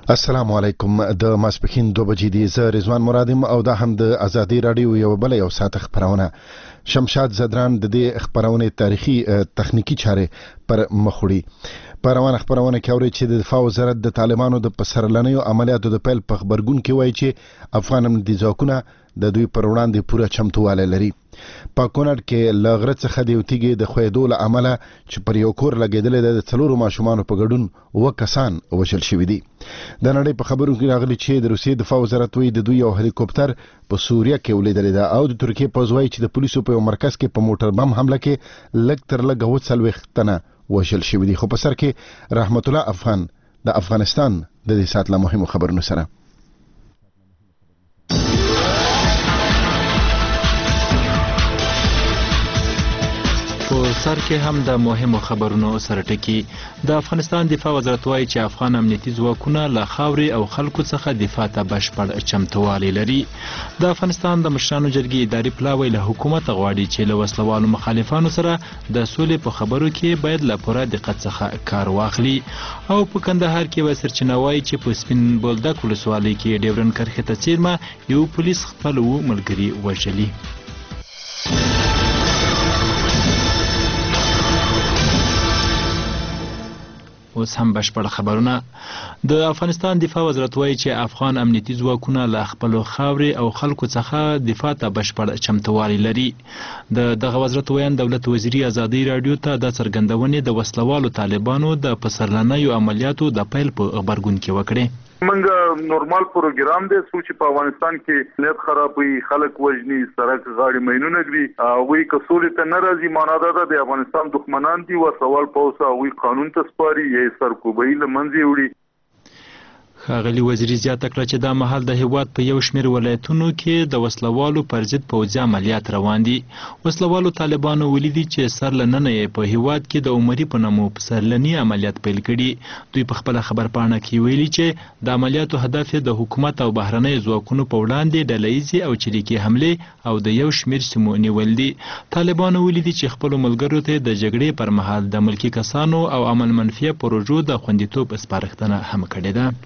السلام علیکم. د ماسپخین 2 بجې دی. زه رضوان مرادم او دا هم د ازادي رادیو یو ساعت خبرونه. شمشاد زدران د دې خبرونه تاریخي تخنیکی چارې پر مخوړي. په روانه خبرونه کې اوري چې د دفاع وزارت د طالبانو د پسرلنیو عملیاتو د پیل په خبرګون کې وایي چې افغان امنیتي ځواکونه د دوی پر وړاندې پوره چمتووالی لري. په کونړ کې له غره څخه د یو تیږې د ښویېدو له امله چې پر یو کور لګېدلی دی د 4 ماشومانو په ګډون 2 کسان وژل شوي دي. د نړۍ په خبرو کې راغلي چې د روسیې دفاع وزارت وایي د دوی یو هلیکوپټر په سوریه کې ولیدلی ده او د ترکیې پوځ وایي چې د پولیسو په یو مرکز کې په موټر بم حمله کې لږ تر لږه 40 تنه وژل شوي دي. خو په سر کې رحمت الله افغان د افغانستان د دې ساعت له مهمو خبرونو سره. په سر کې هم د مهمو خبرونو سره ټکی. د افغانستان دفاع وزارت وایي چې افغان امنیتي ځواکونه له خاورې او خلکو څخه دفاع ته بشپړ چمتووالی لري. د افغانستان د مشرانو جرګې اداري پلاوی له حکومت غواړي چې له وسلوالو مخالفانو سره د سولې په خبرو کې باید له پوره دقت څخه کار واخلي. او په کندهار کې به سرچینه وایي چې په سپین بولدک ولسوالۍ کې ډیورن کرښې ته څیرمه یو پولیس خپل ملګري وژلي. اوس هم بشپړ خبرونه. د افغانستان دفاع وزارت وایي چې افغان امنیتي ځواکونه له خپلو خاورې او خلکو څخه دفاع ته بشپړ چمتووالی لري. د دغه وزارت ویان دولت وزیري ازادي رادیو ته د څرګندونې د وسلوالو طالبانو د پسرلنیو عملیاتو د پیل په خبرګون کې وکړې. منګه نورمال پروګرام دی چې په افغانستان کې نیت خرابوي، خلک وژني، سړک غاړي مینونه کوي. وی کسولې ته ناراضي معنا ده د افغانستان دښمنان دي او سوال پوسه وی قانون ته سپاري یې سرکوبي لمنځي وړي. ښاغلي وزیري زیاته کړه چې دا مهال د هیواد په یو شمېر ولایتونو کې د وسلوالو پر ضد پوځي عملیات روان دي. وسلوالو طالبانو ولیدي چې سر له ننه یې په هیواد کې د عمري په نامه پسرلني عملیات پیل کړي. دوی په خپله خبرپاڼه کې ویلي چې د عملیاتو هدف د حکومت او بهرنیو ځواکونو په وړاندې ډلهییزې او چریکي حملې او د یو شمېر سیمو نیول دي. طالبانو ولیدي چې خپلو ملګرو ته د جګړې پر مهال د ملکي کسانو او عمل منفیه پروژو د خوندیتوب سپارښتنه هم کړې ده.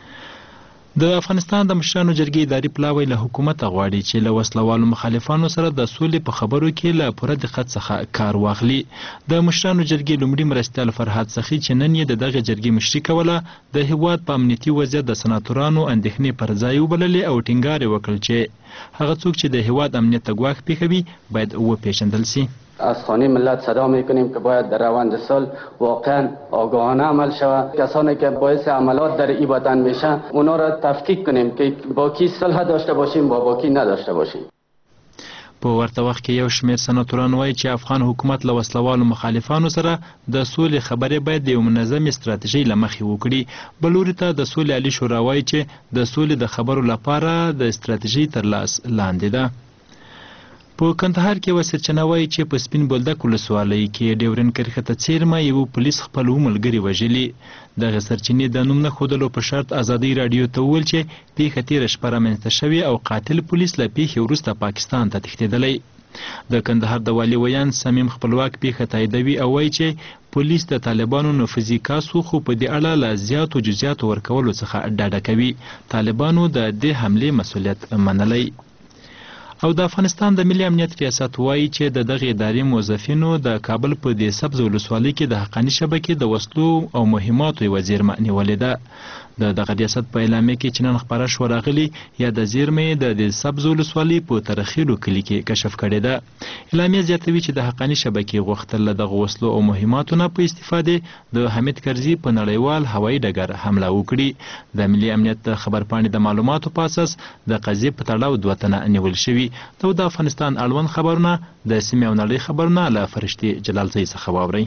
د افغانستان د مشرانو جرګې اداري پلاوی له حکومت غواړي چې له وسلوالو مخالفانو سره د سولې په خبرو کې له پوره دقت څخه کار واخلي. د مشرانو جرګې لومړي مرستیال فرهاد سخي چې نن یې د دغه جرګې مشري کوله د هیواد په امنیتي وضعیت د سناتورانو اندېښنې پر ځای وبللې او ټینګار یې وکړ چې هغه څوک چې د هیواد امنیت ته ګواښ پېښوي باید وپېژندل سي. از خانه ملت صدا میکنیم که باید در روند سال واقعا آگاهانه عمل شود. کسانی که باعث عملات در این وطن میشن اونا را تفکیک کنیم که با کی صلح داشته باشیم با کی نداشته باشیم. په ورته وخت کې یو شمېر سناتوران وایي چې افغان حکومت له وسلوالو مخالفانو سره د سولې خبرې باید د یو منظم استراتیژۍ له مخې وکړي. بل لوري ته د سولې عالي شورا وایي چې د سولې د خبرو لپاره د استراتیژۍ تر لاس لاندې ده. په کندهار کې یوه سرچینه وایي چې په سپین بولدک ولسوالۍ کې ډیورن کرښې ته څیرمه یو پولیس خپل ملګري وژلي. دغه سرچینې د نوم نه ښودلو په شرط ازادي راډیو ته وویل چې پیښه تېره شپه رامنځته شوې او قاتل پولیس له پیښې وروسته پاکستان ته تښتېدلی. د کندهار د والي ویان صمیم خپلواک پیښه تاییدوي او وایي چې پولیس د طالبانو نفوذي کاسو خو په دې اړه له زیاتو جزیاتو ورکولو څخه ډاډه کوي. طالبانو د دې حملې مسؤلیت منلی. او د افغانستان د ملي امنیت ریاست وایي چې د دغه ادارې موظفینو د کابل په دې سبز ولسوالۍ کې د حقاني شبکې د وسلو او مهماتو یوه زیرمه نیولې ده. د دغه ریاست په اعلامیه کې چې نن خپره شوه راغلي یا د زیرمې د دې سبز ولسوالۍ په ترخیلو کلي کې کشف کړې ده. اعلامیه زیاتوي چې د حقاني شبکې غوښتل له دغه وسلو او مهماتو نه په استفادې د حمید کرزي په نړیوال هوایي ډګر حمله وکړي. د ملي امنیت د خبرپاڼې د معلوماتو په اساس د قضیې په تړاو 2 تنه نیول شوي. د افغانستان اړوند خبرونه د سیمې او نړۍ خبرونه له فرشتې جلالزۍ څخه واورئ.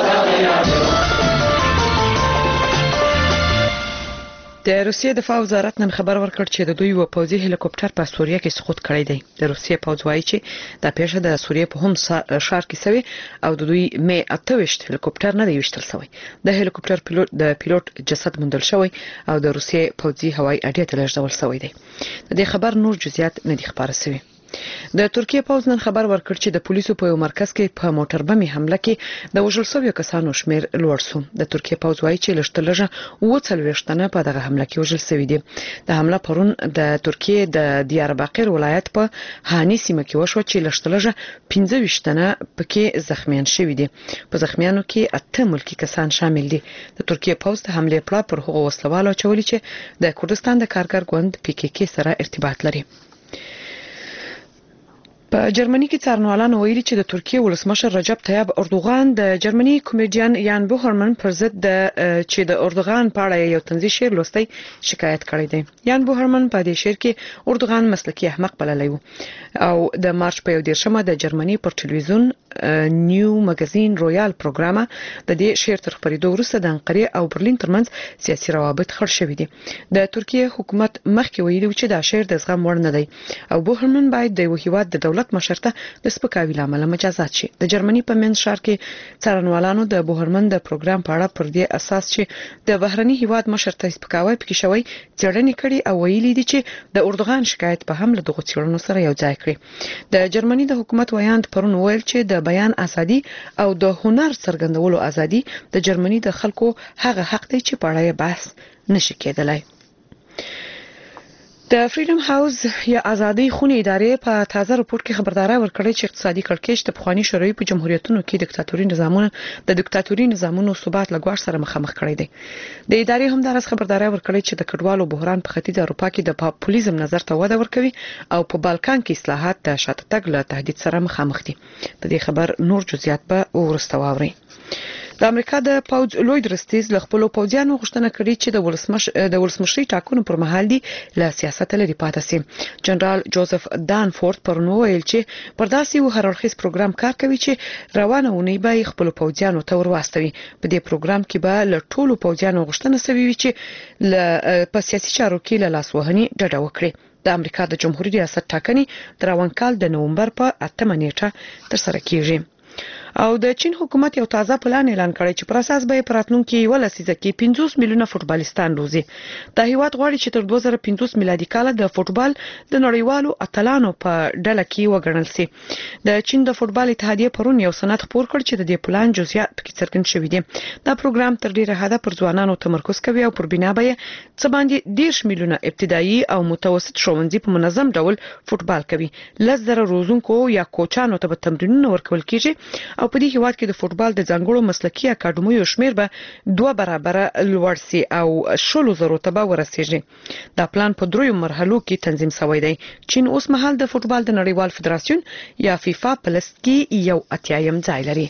د روسیې دفاع وزارت نن خبر ورکړ چې د دوی یو پوځي هلیکوپټر په سوریه کې سقوط کړی دی. د روسیې پوځ وایي چې دا پیښه د سوریې په هم ښار کې شوې او د دوی مې 28 هلیکوپټر نه دی وشتل شوی. د هلیکوپټر د پیلوټ جسد موندل شوی او د روسیې پوځي هوایي اډې ته لېږدول شوی دی. د دې خبر نور جزئیات نه دي خبره شوی. د ترکیه پوز نن خبر ورکړ چې د پولیسو په یو مرکز کې په موټر بمې حمله کې د وژل شویو کسانو شمیر لوړ شو. د ترکیه پوز وایي چې لږترلږه 40 تنه په دغه حمله کې وژل شوي دي. د حمله پرون د ترکیه د دیارباقر ولایت په هانی سیمه کې وشو چې لږترلږه 15 تنه پکې زخمیان شوي دي. په زخمیانو کې 8 ملکی کسان شامل دي. د ترکیه پوز د حمله پلا پر هغو وسلوالو چولې چې د کردستان د کارګر ګوند PKK سره ارتباط لري. په جرمني کې څارنوالانو ویلي چې د ترکیه ولسمشر رجب طیب اردوغان د جرمني کمیډین یان بوهرمن پر ضد چې د اردوغان په اړه یو طنزي شعر لوستي شکایت کړی دی. یان بوهرمن په دې شعر کې اردوغان مسلکي احمق بللی وو او د مارچ په 11مه د جرمني پر ټلویزیون نیو مګازین رویال پروګرام د دې شعر تر خبرېدو وروسته د انقره او برلین ترمنځ سیاسي روابط خړ شوي دي. د ترکیه حکومت مخکې ویلي چې دا شعر د زغم وړ نه دی او بوهرمن باید د هیواد د دولت مشرته د سپکاوي لامل مجازات شي. د جرمني په منځ ښار کې څارنوالانو د بوهرمن د پروګرام په اړه پر دې اساس چې د بهرني هیواد مشرته سپکاوي پکې شوی څېړنې کړي او ویلي دي چې د اردوغان شکایت په هم له دغه څېړنو سره یو ځای کړي. د جرمني د حکومت ویاند پرون ویل چې د بیان ازادي او د هنر څرګندولو ازادي د جرمني د خلکو هغه حق دی چې په اړه بحث نشي کېدلای. د فریډم هاوس یا ازادي خونې ادارې په تازه راپور کې خبرداري ورکړې چې اقتصادي کړکېچ د پخوانی شوروي په جمهوریتونو کې د دیکتاتوري نظامونو ثبات لګوار سره مخامخ کړی دی. د ادارې هم دغه خبرداري ورکړې چې د کډوالو بحران په ختیځ اروپا کې د پاپولیزم نظر ته وده ورکوي او په بالکان کې اصلاحات د شاته تګ له تهدید سره مخامخ دي. د دې خبر نور جزئیات به ورسته واوري. د امریکا د پوز لوی درستیز له خپل پوځیانو غوښتنه کړې چې د ولسمشري ټاکنو پر مهال دی له سیاست لري پاتې شي. جنرال جوزف دانفورد پرون ویل چې پر داسې یو هررخیز پروګرام کار کوي چې روانه ونی به خپل پوځیانو ته ورواستوي. په دې پروګرام کې به له ټولو پوځیانو غوښتنه شوی وي چې په سیاسي چارو کې له لاسوهنې ډډه وکړي. د امریکا د جمهوریت ریاست ټاکنې د روان کال د نومبر په 8 نیټه تر سره کیږي. او د چین حکومت یو تازه پلان اعلان کړی چې پر اساس به پراتلونکو یو لسیزه کې 50 میلیونه فوټبالستان روزي. د هیواد غواړي چې تر 2050 میلادي کال د فوټبال د نړیوالو اتلانو په ډله کې وګڼل شي. د چین د فوټبال اتحادیه پرون یو سند خپور کړ چې د دې پلان جزئیات پکې څرګند شوي دي. دا پروګرام تر ډیره حده پر ځوانانو تمرکز کوي او پر بنا به څه باندې 10 میلیونه ابتدایي او متوسط ښوونځي په منظم ډول فوټبال کوي. 10,000 روزونکو یا کوچانو ته به تمرینونه ورکول کیږي او په دې هیواد کې د فوټبال د ځانګړو مسلکي اکاډمیو شمیر به 2 برابر لوړ سي او 100,000 ته به ورسیږي. دا پلان په 3 مرحلو کې تنظیم شوی دی. چین اوس مهال د فوټبال د نړیوال فدراسیون یا فیفا په لست کې یو 80م ځای لري.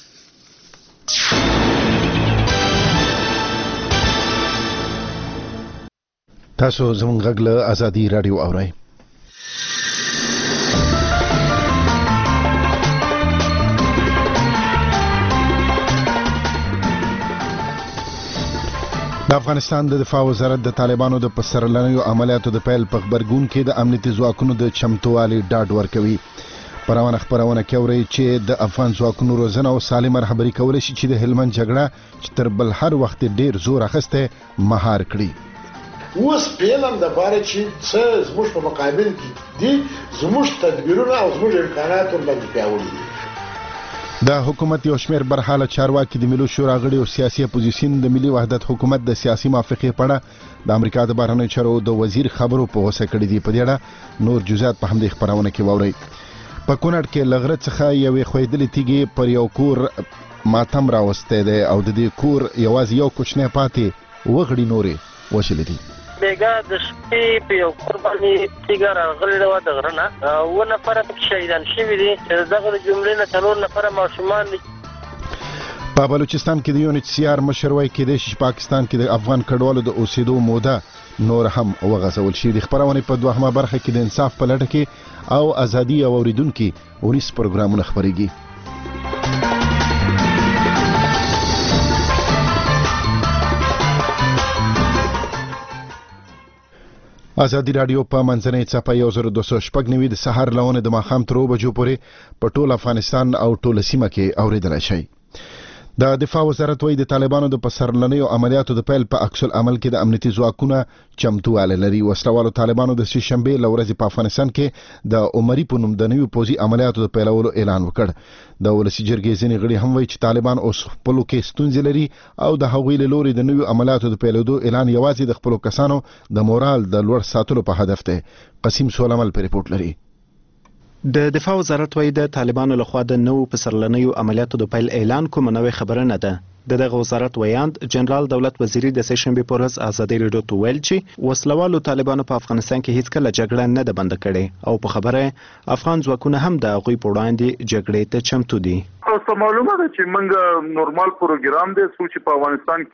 تاسو زموږ غږ له ازادي رادیو اورئ. د افغانستان د دفاع وزارت د طالبانو د پسرلنیو عملیاتو د پیل په خبرګون کې د امنیتي ځواکونو د چمتووالي ډاډ ورکوي. پرونه خبرونه کوي چې د افغان ځواکونو روزنه او سالمه رهبري کول شي چې د هلمند جګړه چې تر بل هر وخت ډیر زور اخسته مهار کړي. اوس پیلم د باره چې څه زموږ په مقابل کې دي زموږ تدبیرونه او زموږ امکانات باندې پیاوړي دي. د حکومت یو شمېر برحاله چارواکي د ملي شورا غړي او سیاسي اپوزیسیون د ملي وحدت حکومت د سیاسي موافقې په اړه د امریکا د بهرنیو چارو د وزیر خبرو په غوسه کړي دي. په دې اړه نور جزئیات په همدې خبرونه کې واورئ. په کونړ کې لغړه څخه یوې خویدلې تیږې پر یو کور ماتم راوستی دی او د دې کور یوازې یو کوچنی پاتې وغړي نورې وشلې دي. بیګا د شپې په یو کور باندې تیږه راغلې وه د غره نه. 9 نفره پکې شهیدان شوي دي. دغه د جملې نه 4 نفره ماشومان دي. په بلوچستان کې د UNHCR مشر وایي کېدای شي پاکستان کې د افغان کډوالو د اوسېدو موده نور هم وغځول شي. د خبرونې په دوهمه برخه کې د انصاف په لټه کې او ازادي او اوریدونکو وريس پروګرامونه خبرېږي. ازادي رادیو په منځنۍ څپه 1290 د سحر لونه د ماخام تر 2 بجو پورې په ټول افغانستان او ټول سیمه کې اوریدل شي. د دفاع وزارت وايي د طالبانو د پسرلنیو عملیاتو د پیل په عکس العمل کې د امنیتي ځواکونه چمتواله لري. وسلوالو طالبانو د شنبه لورځ په افغانستان کې د عمري په نوم د نویو پوځي عملیاتو د پیلولو اعلان وکړ. د ولسی جرګې ځینې غړي هم وایي چې طالبان اوس خپل کې ستونزې لري او د هغوی له لوري د نویو عملیاتو د پیلولو اعلان یوازې د خپل کسانو د مورال د لوړ ساتلو په هدف دی. قسیم سولمل په ریپورت لري. د دفاع وزارت وايي د طالبانو لخوا د نوو پسرلنیو عملیاتو د پیل اعلان کوم نوې خبره نه ده. دغه وزارت ویاند جنرال دولت وزیری د سهشنبه په ورځ ازادي راډیو ته ویل چې وسلوالو طالبانو په افغانستان کې هیڅ کله جګړه نه ده بند کړې او په خبره افغان ځواکونه هم د هغوی په وړاندې جګړې ته چمتو دي. اوس معلومه ده چې موږ نورمال پروګرام دی چې په افغانستان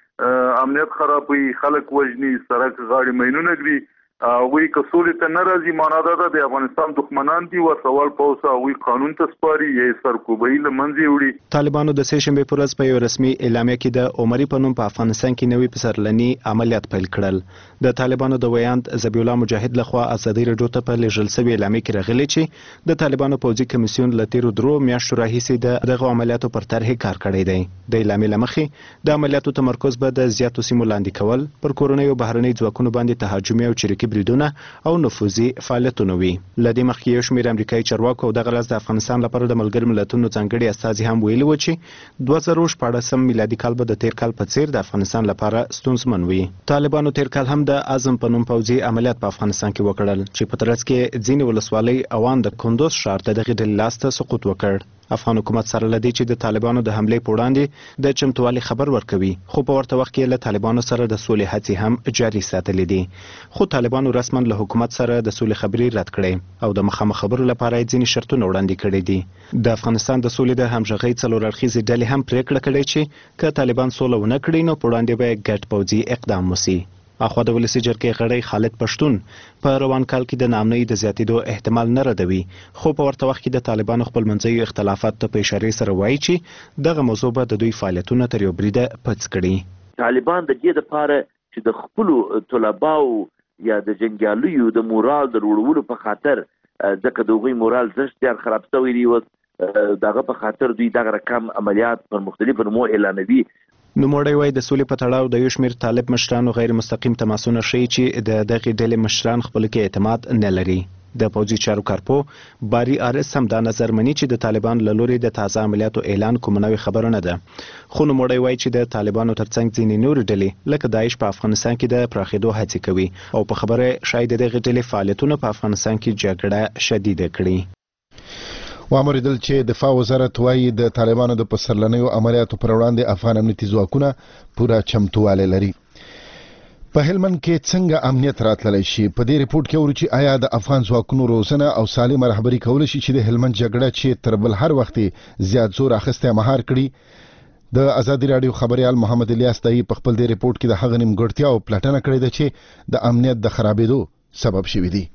کې امنیت خرابوي، خلک وژني، سړک غاړي مینونه کوي. وی کسولې ته ناراضي معنا ده د افغانستان دښمنان دي او سوال پوسا وی قانون ته سپاري یې سرکوبۍ لمنځي وړي. طالبانو د سهشنبه په ورځ په یو رسمي اعلامیه کې د عمري په نوم په افغانستان کې نوې پسرلني عملیات پیل کړل. د طالبانو د ویاند ذبیح الله مجاهد لخوا ازادي راډیو ته په لېږل شوی اعلامیه کې راغلي چې د طالبانو پوځي کمیسیون له تیرو 3 میاشتو راهیسې دغه عملیاتو پر طرح کار کړی دی. د اعلامیې له مخې د عملیاتو تمرکز به د زیاتو سیمو لاندې کول، پر کورنیو بهرنۍ ځواکونو باندې تهاجمي او چریکي بریدونه او نفوذي فعالیتونه وي. لدې مخکې یو شمېر امریکایي چارواکو او دغه راز د افغانستان لپاره د ملګرو ملتونو ځانګړي استازي هم ویلي و چې 2014 میلادي کال به د تیر کال په څیر د افغانستان لپاره ستونزمن وي. طالبانو تیر کال هم د اعظم په نوم پوځي عملیات په افغانستان کې وکړل چې په ترڅ کې ځینې ولسوالۍ اوان د کندوز ښار ته دغه ډلې لاسته سقوط وکړ. افغان حکومت سره لدی چې د طالبانو د حمله په وړاندې د چمتووالي خبر ورکوي، خو په ورته وخت کې له طالبانو سره د سولې هڅې هم جاري ساتلې دي. خو طالبانو رسما له حکومت سره د سولې خبرې رد کړې او د مخامخ خبرو لپاره ځینې شرطونه وړاندې کړي دي. د افغانستان د سولې د همغږۍ څلور اړخیزې ډلې هم پریکړه کړې چې که طالبان سوله ونه کړي نو په وړاندې به ګډ پوځي اقدام وشي. اخوا د ولسی جرګې غړی خالد پښتون په روان کال کې د نامنۍ د زیاتېدو احتمال نه ردوي، خو په ورته وخت کې د طالبانو خپلمنځي اختلافات ته په اشاره سره وایي چې دغه موضوع به د دوی فعالیتونه تر یو بریده پڅ کړي. طالبان د دې لپاره چې د خپل طلباو یا د جنګیالیو د مورال د وړولو په خاطر ځکه د دوی مورال زړه خراب شوی دی او دغه په خاطر دوی دغه رقم عملیات پر مختلفو نمو اعلانوي. نوموړی وایي د سولې په تړاو د یو شمېر طالب مشرانو غیر مستقیم تماسونه ښیي چې د دغې ډلې مشران خپل کې اعتماد نه لري. د پوځي چارو کارپو باري آرس هم دا نظر مني چې د طالبان له لوري د تازه عملیاتو اعلان کوم نوې خبره نه ده. خو نوموړی وایي چې د طالبانو ترڅنګ ځینې نورې ډلې لکه داعش په افغانستان کې د پراخېدو هڅې کوي او په خبره شاید دغې ډلې فعالیتونه په افغانستان کې جګړه شدیده کړي. وامریدل چې دفاع وزارت وايي د طالبانو د پسرلنیو عملیاتو پر وړاندې افغان امنیتي ځواکونه پوره چمتواله لري. په هلمند کې څنګه امنیت راتللی شي؟ په دې ریپورت کې ورو چې آیا د افغان ځواکونو روزنه او سالمه رهبري کول شي چې د هلمند جګړه چې تر بل هر وخت زیات زور اخیسته مهار کړي. د ازادي رادیو خبريال محمد الیاس دای په خپل دې ریپورت کې د هغه نیمګړتیا او پلټنه کړې ده چې د امنیت د خرابېدو سبب شوی دی.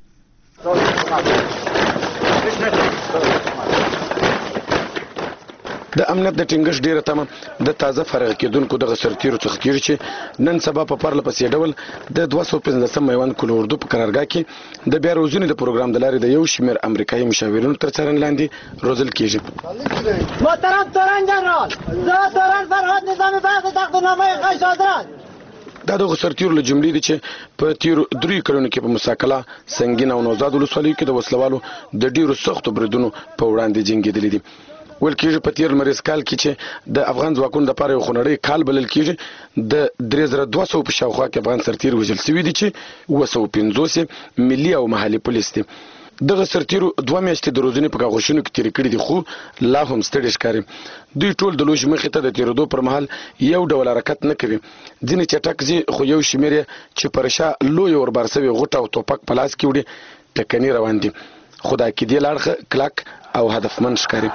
د امنیت د ټینګښت ډیره تمه د تازه فرغ کېدونکو دغه سرتیرو څخه کېږي چې نن سبا په پرله پسې ډول د 215 میوند کلو اردو په قرارګاه کې د بیا روزنې د پروګرام د لارې د یو شمېر امریکایي مشاورینو تر څارنې لاندې روزل کېږي. محترم تورن جنرال، زه تورن فرهاد نظامی بخش تقدیرنامه خواهش حاضرم. دا دغه سرتیرو له جملې دي چې په تیرو 3 کلونو کې په مساکله، سنگین او نوزاد ولسوالیو کې د وسلوالو د ډیرو سختو بریدونو په وړاندې جنګېدلي دي. ول کېږي په تیر لمریز کال کې چې د افغان ځواکونو لپاره یو خونړی کال بلل کېږي. د 3200 په شاوخوا کې افغان سرتیر وژل شوي دي چې 250 ملي او محلي پولیس دي. دغه سرتیرو 2 میاشتې د روزنې په کاغوشونو کې تیرې کړي دي، خو لا هم ستړي ښکاري. دوی ټول د لوښ مخې ته د تیرېدو پر مهال یو ډول حرکت نه کوي. ځینې چټک ځي، خو یو شمېر یې چې پر شا لوی اوربار سوي غوټه او توپک په لاس کې وړي ټکني روان دي. خو د عقیدې له اړخه کلک او هدفمند ښکاري.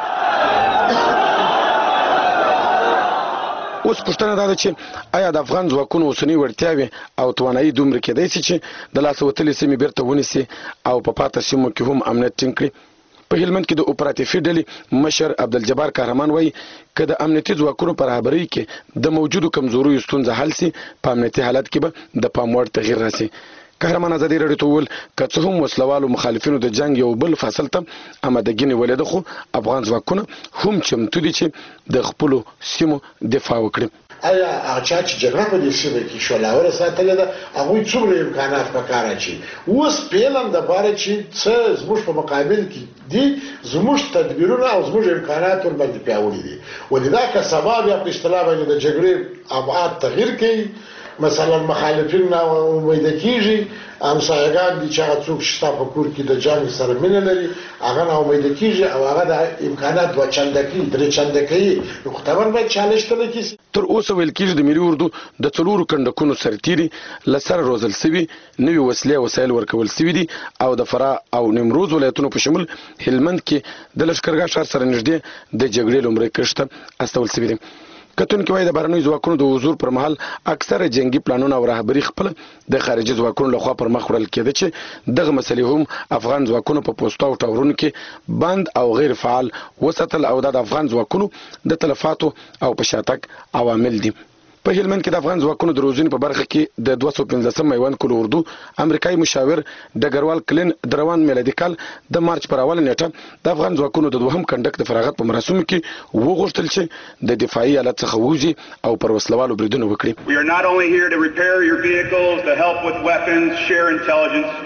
اوس پوښتنه دا ده چې آیا د افغان ځواکونو اوسنۍ وړتیاوې او توانایي دومره کېدای شي چې د لاسه وتلې سیمې بیرته ونیسي او په پاته سیمو کې هم امنیت ټینګ کړي؟ په هلمند کې د اپراتیفي ډلې مشر عبدالجبار قهرمان وایي که د امنیتي ځواکونو په رهبرۍ کې د موجودو کمزوریو ستونزه حل سي، په امنیتي حالت کې به د پام وړ تغییر راسي. قهرمان ازادي رادیو ته وویل که څه هم وسلوالو مخالفینو د جنگ یو بل فصل ته آمادګي نیولې ده خو افغان ځواکونه هم چمتو دي چې د خپلو سیمو دفاع وکړي. آیا هغه چې جګړه په دې سیمه کې شولاوره ساتلې ده هغه څومره امکانات پکار اچي اوس پیلم د باره چې څه زموږ په مقابل کې دي زموږ تدبیرونه او زموږ امکانات ور باندې پیاوړي دي ولدا که سبب یا په اصطلاح باندې د جګړې ابعاد تغییر کوي مثلا مخالفین نه امید کیږي همسایگان دي چې هغه څوک شته په کور کې د جنگ سره مینه لري هغه نه امید کیږي او هغه د امکانات و چندکی درې چندکی نو خبر به چالش تل کیږي. تر اوسه ویل کیږي د ملي اردو د څلورو کندکونو سرتيري لسر روزل سوي نوې وسلې او وسایل ورکول سوي دي او د فرا او نیمروز ولایتونو په شمول هلمند کې د لشکرګاه ښار سره نږدې د جګړې لومړی کښته استول سوي دي. کتون کې وای د بهرنیو ځواکونو د حضور پر مهال اکثره جنگي پلانونه او رهبری خپل د خارجي ځواکونو لخوا پر مخ وړل کېده چې دغه مسلې هم افغان ځواکونو په پوسټو او ټاورونو کې بند او غیر فعال وساتل او د افغان ځواکونو د تلفاتو او په شاتګ عوامل دي. په هلمند کې د افغان ځواکونو د روزنې په برخه کې د 215 میوند کول اردو امریکایي مشاور ډګروال کلین دروان میلادي کال د مارچ پر اوله نیټه د افغان ځواکونو د دوهم کندک د فراغت په مراسمو کې وغوښتل چې د دفاعي آلات څخه ووځي او پر وسلوالو بریدونه وکړي. We are not only here to repair your vehicles, to help with weapons, share intelligence.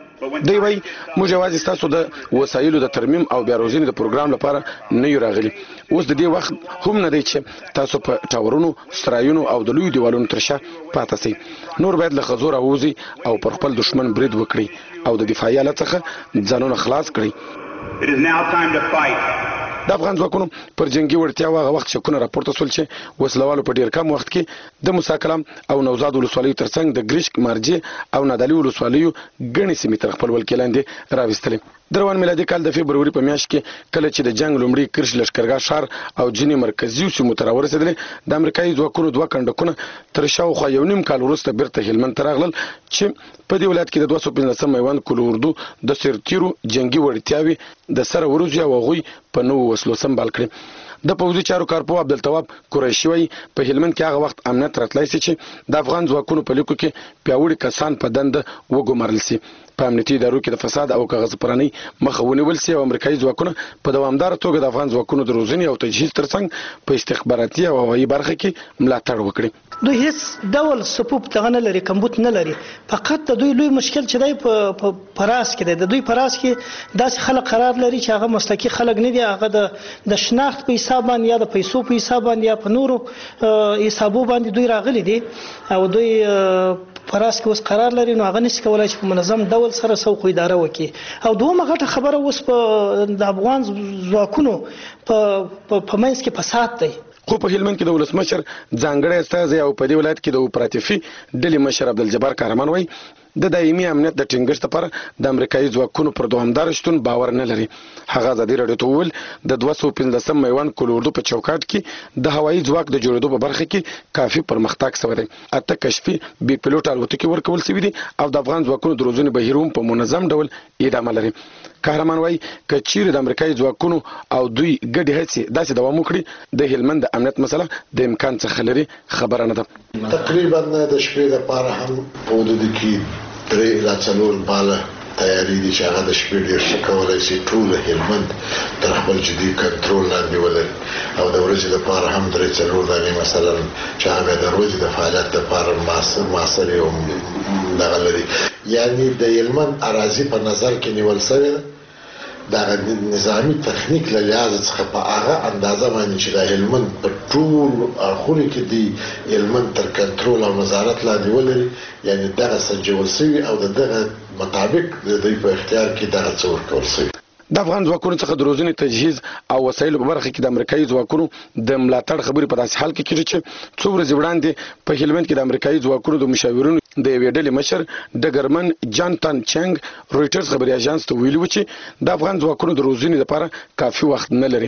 دی وای موږ یوازې تاسو د وسایلو د ترمیم او بیا روزنې د پروګرام لپاره نه یو راغلي. اوس د دې وخت هم نه دی چې تاسو په ټاورونو سترایونو او د لوی دیوالونو ترشا پاتې سئ. نور باید له خزور اوزي او پر خپل دشمن برید وکړي او د دفاعي آلات څخه ځانونه خلاص کړي. It is now time to fight. د افغان ځواکونو پر جنگي وړتیا هغه وخت شکونه راپورته سول چې وسلوالو په ډیر کم وخت کې د موسی کلام او نوزاد ولسوالیو ترڅنګ د ګریشک مارجي او نادالي ولسوالیو ګڼې سیمې تر خپل ولکې لاندې راوستلې. دروان میلادي کال د فبروري په میاشت کې کله چې د جنگ لومړی کرش لشکرګاه ښار او ځینې مرکزي سیمو ته راورسېدل د امریکایي ځواکونو دوه کندکونه تر شاوخوا یو نیم کال وروسته بیرته هلمند ته راغلل چې په دې ولایت کې د 215 میوند کول اردو د سرتیرو جنگي وړتیاوې د سره ورځي او غوي په نوو وسلو سمبال کړي. د پوځي چارو کارپو عبدالتواب قریشي وای په هلمند کې هغه وخت امنیت راتلای سي چې د افغان ځواکونو په لیکو کې پیاوړي کسان په دند وګمارل سي په امنیتي ادارو کې د فساد او کاغذ پرانی مخه ونیول سي او امریکایي ځواکونه په دوامدار توګه د افغان ځواکونو د روزنې او تجهیز ترڅنګ په استخباراتي او هوایي برخه کې ملاتړ وکړي. دوی هیڅ ډول سپوب تغه نه لري کمبود نه لري فقط د دوی لوی مشکل چې دی په پراس کې دی د دوی پراس کې داسې خلک قرار لري چې هغه مستقی خلک نه دي هغه د شناخت په حساب باندې یا د پیسو په حساب باندې یا په نورو حسابو باندې دوی راغلي دي او دوی پراس کې اوس قرار لري نو هغه نشي کولای چې په منظم ډول سره سوق اداره وکړي. او دومره غټه خبره اوس په د افغان ځواکونو په منځ کې فساد دی. خو په هلمند کې د ولسمشر ځانګړی استازی او په دې ولایت کې د اپراتیفي ډلې مشر عبدالجبار کارمان وای د دایمي امنیت د ټینګښت لپاره د امریکایي ځواکونو پر دوامدار شتون باور نه لري. هغه ازادي رادیو ته وویل د 215 میوند کول اردو په چوکاټ کې د هوایي ځواک د جوړېدو په برخه کې کافي پرمختګ شوی دی. اته کشفي بي پيلوټ الوتکې ورکول شوي دي او د افغان ځواکونو د روزنې بهیر هم په منظم ډول ادامه لري. قهرمان وای ک چیرې د امریکایي ځواکونو او دوی ګډې هڅې داسې دوام وکړي د هلمند د امنیت مسله د امکان څخه لري خبره نه ده. تقریبا د شپې لپاره هم په حدود کې 3 لا 4 بالا تیاری دي چې هغه د شپې ډېر ښه کولای شي ټول هلمند تر خپل جدي کنټرول لاندې ولري او د ورځې لپاره هم 3-4 دانې مثلا چې هغه د ورځې د فعالیت لپاره معاصر او دغه لري یعنی د هلمند اراضي په نظر کې نیول شوی دا نظامی تخنیک له لحاظ څخه په هغه اندازه باندې چې د هلمند په ټول اړخونو کې دی هلمند تر کنټرول او نظارت لاندې ولري یعنی دغه سنجول شوي او دغه مطابق د دوی په اختیار کې دغه څه ورکول شوي. د افغان ځواکونو څخه د روزنې تجهیز او وسایلو په برخه کې د امریکایي ځواکونو د ملاتړ خبرې په داسې حال کې کېږي چې څو ورځې وړاندې په هلمند کې د امریکایي ځواکونو د مشاورینو د یوې ډلې مشر ډګرمن جانتن چنګ رويټرز خبري اژانس ته ویلي و چې د افغان ځواکونو د روزنې لپاره کافي وخت نه لري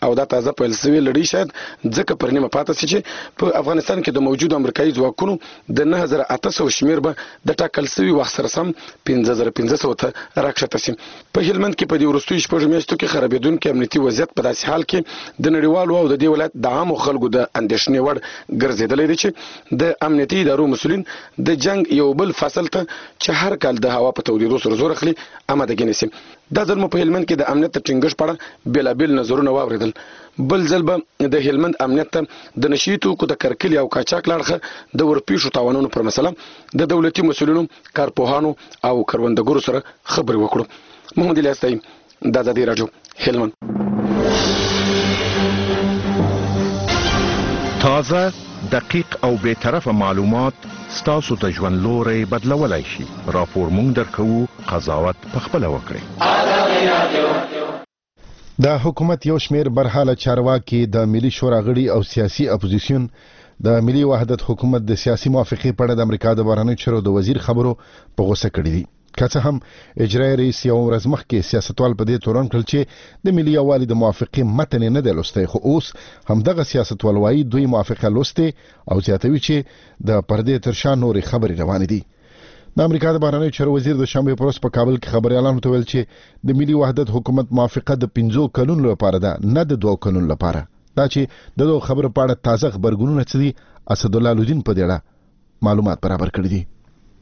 او دا تازه پیل شوی لړۍ شاید ځکه پر نیمه پاتې شي چې په افغانستان کې د موجود امریکایي ځواکونو د 9800 شمیر به د ټاکل شوی وخت سره سم 5500 ته راکښته شي. په هلمند کې په دې وروستیو شپږ میاشتو کې خرابېدونکي امنیتي وضعیت په داسې حال کې د نړیوالو او د دې ولایت د عامو خلکو د اندېښنې وړ ګرځېدلی دی چې د امنیتي ادارو مسؤلین د جنگ یو بل فصل ته چې هر کال د هوا په تودېدو سره زور اخلي آمادګي نیسي. دا ځل مو په هلمند کې د امنیت د ټینګښت په اړه بېلابېل نظرونه واورېدل. بل ځل به د هلمند امنیت ته د نشي توکو د کرکلې او قاچاق لاړخه د ورپېښو تاوانونو پر مسله د دولتي مسؤلینو، کارپوهانو او کروندګرو سره خبرې وکړو. محمد الیاس طیب، د ازادي راډیو، هلمند. تازه، دقیق او بی‌طرفه معلومات ستاسو د ژوند لوري بدلولای شي. راپور مونږ درکوو، قضاوت پخپله وکړئ. د حکومت یو شمیر برحاله چارواکي د ملي شورا غړي او سیاسي اپوزیشن د ملي وحدت حکومت د سیاسي موافقې په اړه د امریکا د بهرنیو چارو د وزیر خبرو په غوسه کړي دي. که څه هم اجرایي رئیس یو ورځ مخکې سیاستوال په دې تورن کړل چې د ملي یووالي د موافقې متن نه دی لوستی، خو اوس همدغه سیاستوال وایي دوی موافقه لوستې او زیاتوي چې د پردې تر شا نورې خبرې روانې دي. د امریکا د بهرنیو چارو وزیر د شنبې په ورځ په کابل کې خبريالانو ته ویل چې د ملي وحدت حکومت موافقه د 5 کلونو لپاره ده، نه د 2 کلونو لپاره. دا چې د دوه خبرو په اړه تازه خبرګونونه څه دي، اسدالله لودین په دې اړه معلومات برابر کړي دي.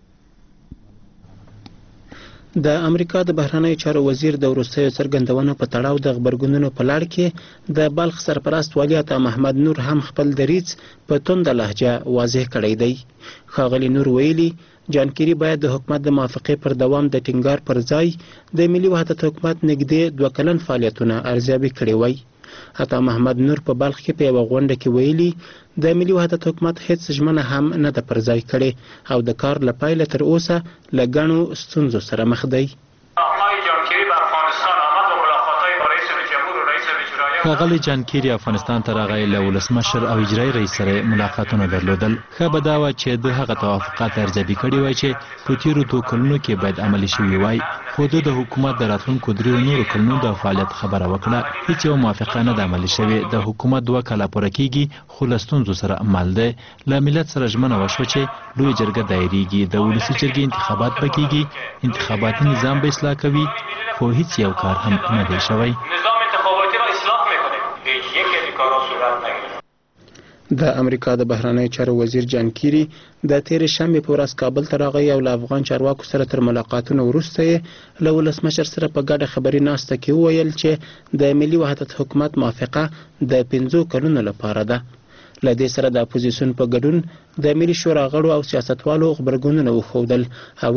د امریکا د بهرنیو چارو وزیر د وروستیو څرګندونو په تړاو د خبرګونونو په لړ کې د بلخ سرپرست والي عطا محمد نور هم خپل دریځ په تونده لهجه واضح کړی دی. ښاغلي نور ویلي جان کیری باید د حکومت د موافقې پر دوام د ټینګار پر ځای د ملي وحدت حکومت نږدې 2 کلن فعالیتونه ارزیابي کړي وای. عطا محمد نور په بلخ کې په یوه غونډه کې ویلي د ملي وحدت حکومت هیڅ ژمنه هم نه ده پر ځای کړې او د کار له پیله تر اوسه له ګڼو ستونزو سره مخ دی. ښاغلی جان کیری افغانستان ته راغی، له ولسمشر او اجرایي رئیس سره ملاقاتونه درلودل. ښه به دا وه چې د هغه توافقات ارزیابي کړي وای چې په تیرو 2 کلونو کې باید عملي شوي وای، خو د حکومت د راتلونکو 3 نورو کلونو د فعالیت خبره وکړه. هیڅ یو موافقه نه ده عملي شوې. د حکومت 2 کاله پوره کیږي، خو له ستونزو سره مل دی. له ملت سره ژمنه وشوه چې لوی جرګه دایریږي، د ولسي جرګې انتخابات به کیږي، انتخاباتي نظام به اصلاح کوي، خو هیڅ یو کار هم نه دی شوی. د امریکا د بهرنیو چارو وزیر جان کیری د تیر شنبې په ورځ کابل ته راغی او له افغان چارواکو سره تر ملاقاتونو وروسته یې له ولسمشر سره په ګډه خبري ناسته کې وویل چې د ملي وحدت حکومت موافقه د 5 کلونو لپاره ده. له دې سره د اپوزیسیون په ګډون د ملي شورا غړو او سیاستوالو خبرګونونه وښودل او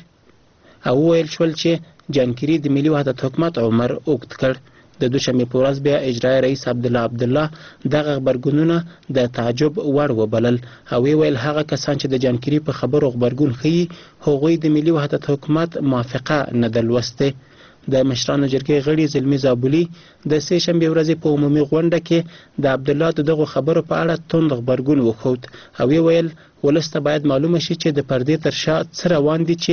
وویل شول چې جان کیری د ملي وحدت حکومت عمر اوږد کړ. د دوشنبې په ورځ بیا اجرایي رئیس عبدالله دغه خبرګونونه د تعجب وړ وبلل او ویل هغه کسان چې د جان کیری په خبرو خبرګون ښیي هغوی د ملي وحدت حکومت موافقه نه ده لوستې. د مشرانو جرګې غړي زلمي زابلي د سه شنبې ورځې په عمومي غونډه کې د عبدالله دغه خبرو په اړه توند خبرګون وښود او ویل ولسته باید معلومه شي چې د پردې تر شا څه روان دي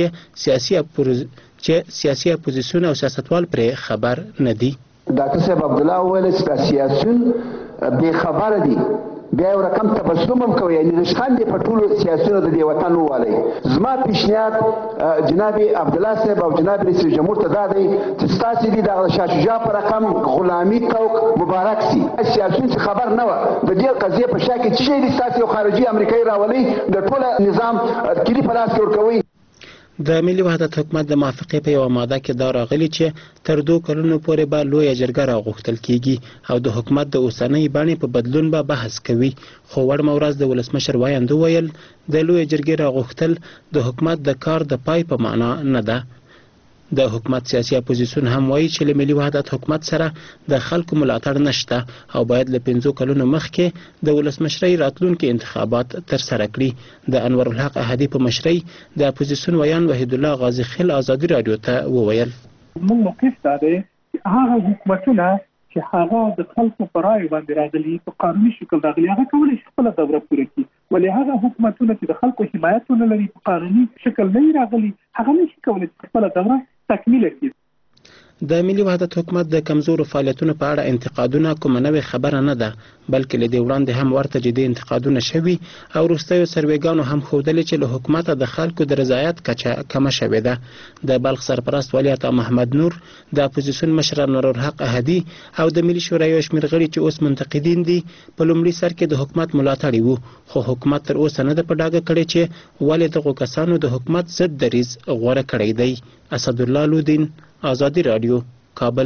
چې سیاسي اپوزیسیون او سیاستوال پرې خبر نه دي. ډاکټر صاحب عبدالله ویل چې سیاسيون بې خبره دي، بیا یو رقم تبسم هم کوي، یعنې رشخان دي په ټولو سیاسیونو د دې وطن ووالئ. زما پیشنهاد جناب عبدالله صاحب او جناب رئیس جمهور ته دا دی چې ستاسې دي دغه شاه شجاع په رقم غلامي توق مبارک سي. سیاسیون چې خبر نه وه د دې قضیې په شا کې څه شی دي ستاسې یو خارجي امریکایي راولئ د ټوله نظام کلي په لاس کې ورکوئ. د ملي وحدت حکومت د موافقې په یوه ماده کې دا راغلي چې تر 2 کلونو پورې به لویه جرګه راغوښتل کیږي او د حکومت د اوسنۍ بڼې په بدلون به بحث کوي. خو وړمه ورځ د ولسمشر وایند وویل د لویه جرګې راغوښتل د حکومت د کار د پای په معنا نه ده. د حکومت سیاسي اپوزیسیون هم وایي چې له ملي وحدت حکومت سره د خلکو ملاتړ نشته او باید له 5 کلونو مخکې د ولسمشرۍ راتلونکي انتخابات ترسره کړي. د انور الحق احدي په مشرۍ د اپوزیسیون ویان وحید الله غازي خیل ازادي رادیو ته وویل موږ موقف دا دی چې هغه حکومتونه چې هغه د خلکو په رایو باندې راغلي په قانوني شکل راغلي هغه کولی شي خپله دوره پوره کړي، ولې هغه حکومتونه چې د خلکو حمایت ونه لري په قانوني شکل نه راغلي هغه نشي کولی خپله دوره تکمیل کړي. د ملي وحدت حکومت د کمزورو فعالیتونو په اړه انتقادونه کومه نوې خبره نه ده، بلکې له دې وړاندې هم ورته جدي انتقادونه شوي او وروستیو سروېګانو هم ښودلې چې له حکومته د خلکو د رضایت کچه کمه شوې ده. د بلخ سرپرست ولی عطا محمد نور، د اپوزیسیون مشر نورالحق احدي او د ملي شورا یو شمېر غړي چې اوس منتقدین دي په لومړي سر کې د حکومت ملاتړي وو، خو حکومت تر اوسه نه ده په ډاګه کړې چې ولې دغو کسانو د حکومت ضد دریځ غوره کړی دی. اسدالله لودین، آزادي رادیو، کابل.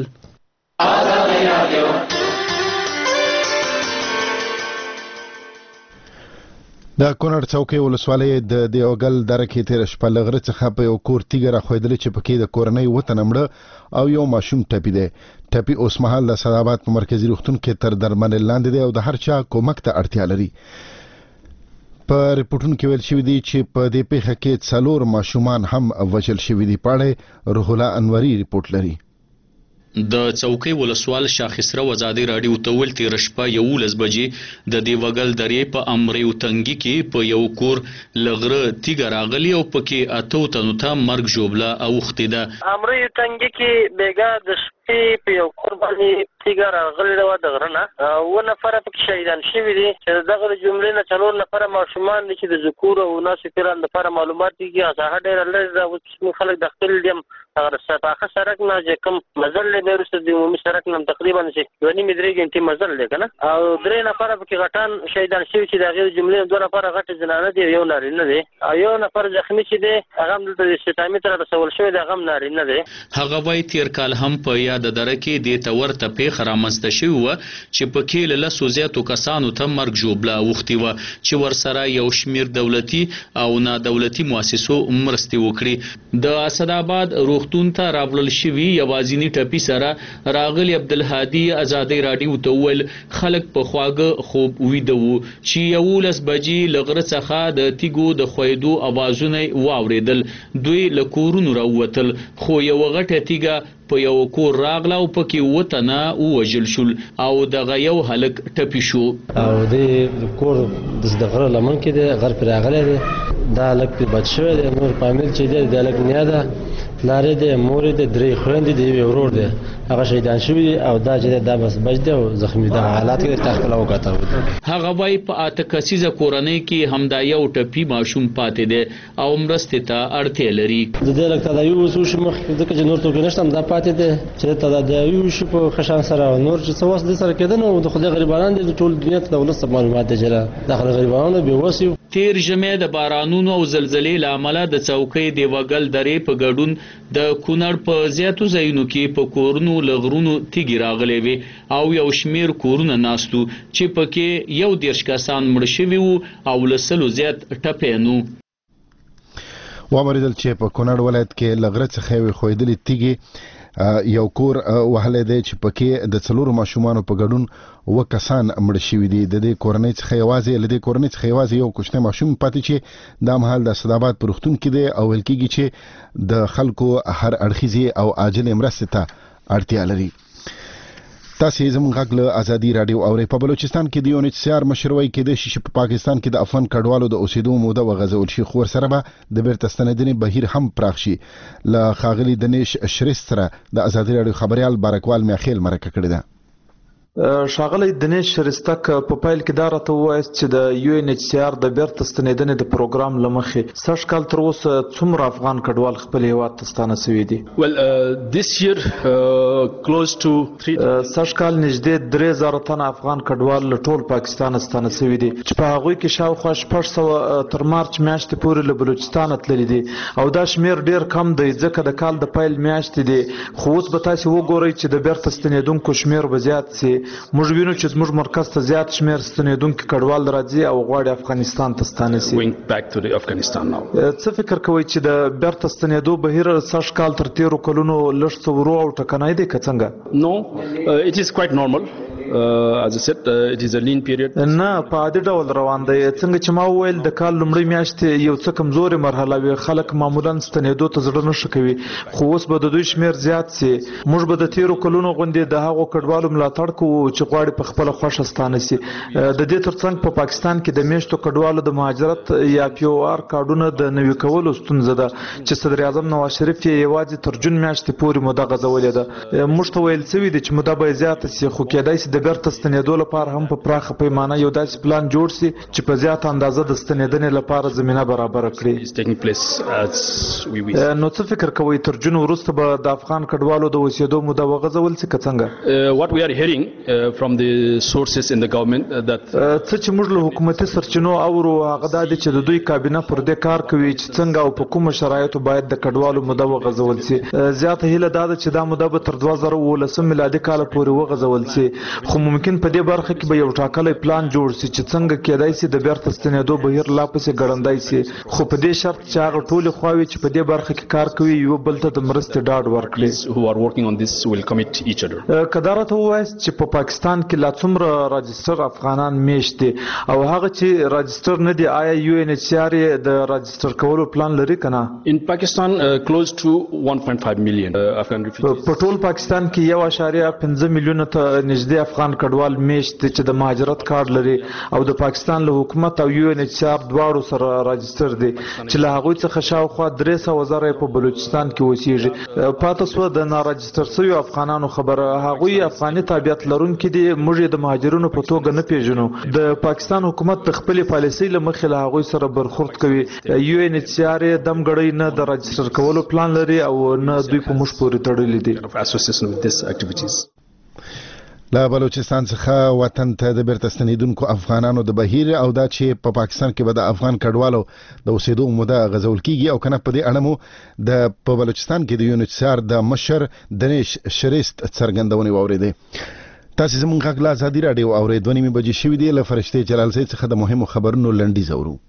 د کونړ څوکۍ ولسوالۍ د دیوګل دره کې تېره شپه له غره څخه په یو کور تیږه راښویدلې چې پکې د کورنۍ اووه تنه مړه او یو ماشوم ټپي دی. ټپي اوس مهال د سعدآباد په مرکزي روغتون کې تر درملنې لاندې دی او د هر چا کومک ته اړتیا لري. په ریپورټونو کې ویل شوي دي چې په دې پیښه کې 4 ماشومان هم وژل شوي دي. په اړه روح الله انوري ریپورټ لري. د څوکۍ ولسوال شاخسره ازادي رادیو ته ویل تېره شپه 11 بجې د دیوګل درې په امریو تنګي کې په یو کور له غره تیږه راغلې او پکې 8 تنو ته مرګ ژوبله اوښتې ده. امریو تنګي کې بیګا د شپې په یو کور باندې تیږه راغلې وه د غره نه، 9 نفره پکې شهیدان شوي دي چې دغه جملې نه 4 نفره ماشومان دي چې د ذکور او اناثو پیران لپاره معلومات کېږي. ساحه ډېره لرې ده، اوس خلک د خپل دیم هغه پاخه سړک نه چې کوم مزل دی وروسته د عمومي سړک نه تقریبا چې 2.5-3 غنټې مزل دی که نه، او 3 نفره پکې غټان شهیدان شوي چې د هغې جملې 2 نفره غټې زنانه دي، یو نارینه دی، او یو نفر زخمي چې دی هغه هم دلته د استطامي ته رسول شوی دی، هغه هم نارینه دی. هغه وایي تېر کال هم په یاده دره کې دې ته ورته پیښه رامنځته شوې وه چې پکې له 10 زیاتو کسانو ته مرګ ژوبله اوښتې وه چې ورسره یو شمېر دولتي او نادولتي مؤسسو مرستې وکړي. د اسدآباد روغتون ته راوړل شوي یوازیني ټپي سره راغلي عبدالهادي ازادي رادیو ته وویل خلک په خواږه خوب ویده وو چې 11 بجې له غره څخه د تیږو د ښویېدو اوازونه واورېدل. دوی له کورونو راووتل خو یوه غټه تیږه په یو کور راغله او پکې 7 تنه ووژل شول او دغه یو هلک ټپي شو. او د کور د غره لمن کې دی، غر پرې راغلی دی، دا هلک پرې بد شوی دی، نور فامیل چې دی د هلک نیا ده، پلار دی، مور دی، 3 خویندې دي، یو ورور دی، هغه شهیدان شوي دي او دا چې دا بس بچ دی او زخمي دغه حالات کې تا خپله وکتل. هغه وایي په 8 کسیزه کورنۍ کې همدا یو ټپي ماشوم پاتې دی او مرستې ته اړتیا لري. د دې هلک تداوي اوس وشي مخکې ځکه چې نور څوک نشته، همدا پاتې دی چې تداوي وشي په ښه شان سره، نور چې څه وس دې سره کېده نو د خدای غریبانان دي، د ټول دنیا ته د ولس معلومات دي چې داخله غریبانو بېوس یو. تېر ژمی د بارانونو او زلزلې له امله د څوکۍ دیوګل درې په ګډون د کونړ په زیاتو ځایونو کې په کورونو له غرونو تیږې راغلې وې او یو شمېر کورونه ناست وو چې پکې 11 کسان مړه شوي وو او له 100 زیات ټپیان وو. واوریدل چې په کونړ ولایت کې له غره څخه یوې ښویېدلې تیږې یو کور وهلی دی چې پکې د 4 ماشومانو په ګډون 7 کسان مړه شوي دي. د دې کورنۍ څخه یوازې یو کوچنی ماشوم پاتې چې دا مهال د اسدآباد په روغتون کې دی او ویل کېږي چې د خلکو هر اړخیزې او عاجلې مرستې ته اړتیا لري. تاسو زموږ غږ له ازادي رادیو اورئ. په بلوچستان کې د UNHCR مشر وایي کېدای شي چې په پاکستان کې د افغان کډوالو د اوسېدو موده وغځول شي، خو ورسره به د بیرته ستنېدنې بهیر هم پراخ شي. له ښاغلي دنیش شریست سره د ازادي رادیو خبریال بارکوال میاخیل مرکه کړې ده. ښاغلی دنیش شریستک په پیل کې دا راته ووایاست چې د UNHCR د بیرته ستنېدنې د پروګرام له مخې سږ کال تر اوسه څومره افغان کډوال خپل هېواد ته ستانه شوي دي؟ سږ کال نږدې 3000 تنه افغان کډوال له ټول پاکستانه ستانه شوي دي چې په هغوی کې شاوخوا 600 تر مارچ میاشتې پورې له بلوچستانه تللي دي او دا شمېر ډېر کم دی ځکه د کال د پیل میاشتې دي، خو اوس به تاسې وګورئ چې د بیرته ستنېدونکو شمېر به زیات سي. موږ وینو چې زموږ مرکز ته زیات شمېر ستنېدونکي کډوال راځي او غواړي افغانستان ته ستانه سي. څه فکر کوئ چې د بیرته ستنېدو بهیر سږ کال تر تېرو کلونو لږ څه ورو او ټکنی دی که څنګه؟ No, it is quite normal. as I said it is a lean period. نه په عادي ډول روان دی. څنګه چې ما وویل د کال لومړۍ میاشتې یو څه کمزورې مرحله وي، خلک معمولا ستنېدو ته زړه نه ښه کوي، خو اوس به د دوی شمېر زیات سي. موږ به د تیرو کلونو غوندې د هغو کډوالو ملاتړ کوو چې غواړي په خپله خوښه ستانه سي. د دې ترڅنګ په پاکستان کې د میشتو کډوالو د مهاجرت یا POR کارډونه د نوي کولو ستونزه ده چې صدر اعظم نواز شریف یې یوازې تر جون میاشتې پورې موده غځولې ده. موږ ته ویل شوي دي چې موده به یې زیاته سي، خو کیدای سي د بیرته ستنېدو لپاره هم په پراخه پیمانه یو داسې پلان جوړ سي چې په زیاته اندازه د ستنېدنې لپاره زمینه برابره کړي. نو څه فکر کوئ تر جون وروسته به د افغان کډوالو د اوسېدو موده وغځول سي که څنګه؟ What we are hearing from the sources in the government that څه چې موږ له حکومتي سرچینو اورو هغه دا دی چې د دوی کابینه پر دې کار کوي چې څنګه او په کومو شرایطو باید د کډوالو موده وغځول سي. زیاته هیله دا ده چې دا موده به تر 2019 میلادي کال پورې وغځول سي، خو ممکن په دې برخه کې به یو ټاکلی پلان جوړ سي چې څنګه کېدای سي د بیرته ستنېدو بهیر لا پسې ګړندی سي، خو په دې شرط چې هغه ټولې خواوې چې په دې برخه کې کار کوي یو بل ته د مرستې ډاډ ورکړي. که دا راته ووایاست چې په پاکستان کې لا څومره راجستر افغانان میشت دي او هغه چې راجستر نه دي آیا UNHCR یې د راجستر کولو پلان لري که نه؟ In Pakistan close to 1.5 million Afghan refugees. په ټول پاکستان کې 1.5 میلیونه ته نږدې افغان کډوال میشت دي چې د مهاجرت کارت لري او د پاکستان له حکومت او UNHCR دواړو سره راجستر دي چې له هغوی څخه شاوخوا 300,000 په بلوچستان کې اوسېږي. پاته سوه د ناراجستر شویو افغانانو خبره، هغوی افغاني تابعیت لرونکي دي، موږ یې د مهاجرینو په توګه نه پیژنو. د پاکستان حکومت د خپلې پالیسۍ له مخې له هغوی سره برخورد کوي. UNHCR یې دم ګړی نه د راجستر کولو پلان لري او نه دوی په موږ پورې تړلي دي. له بلوچستان څخه وطن ته د بیرته ستنېدونکو افغانانو د بهیر او دا چې په پاکستان کې به د افغان کډوالو د اوسېدو موده غځول کیږي او کنه په دې اړه مو د په بلوچستان کې د UNHCR د مشر دنیش شریست څرګندونې واورېدې. تاسو زموږ غږ له ازادي راډیو اورېدو نیمې بجې شوې دي. له فرشتې جلال سید څخه د مهمو خبرونو لنډیز اورو.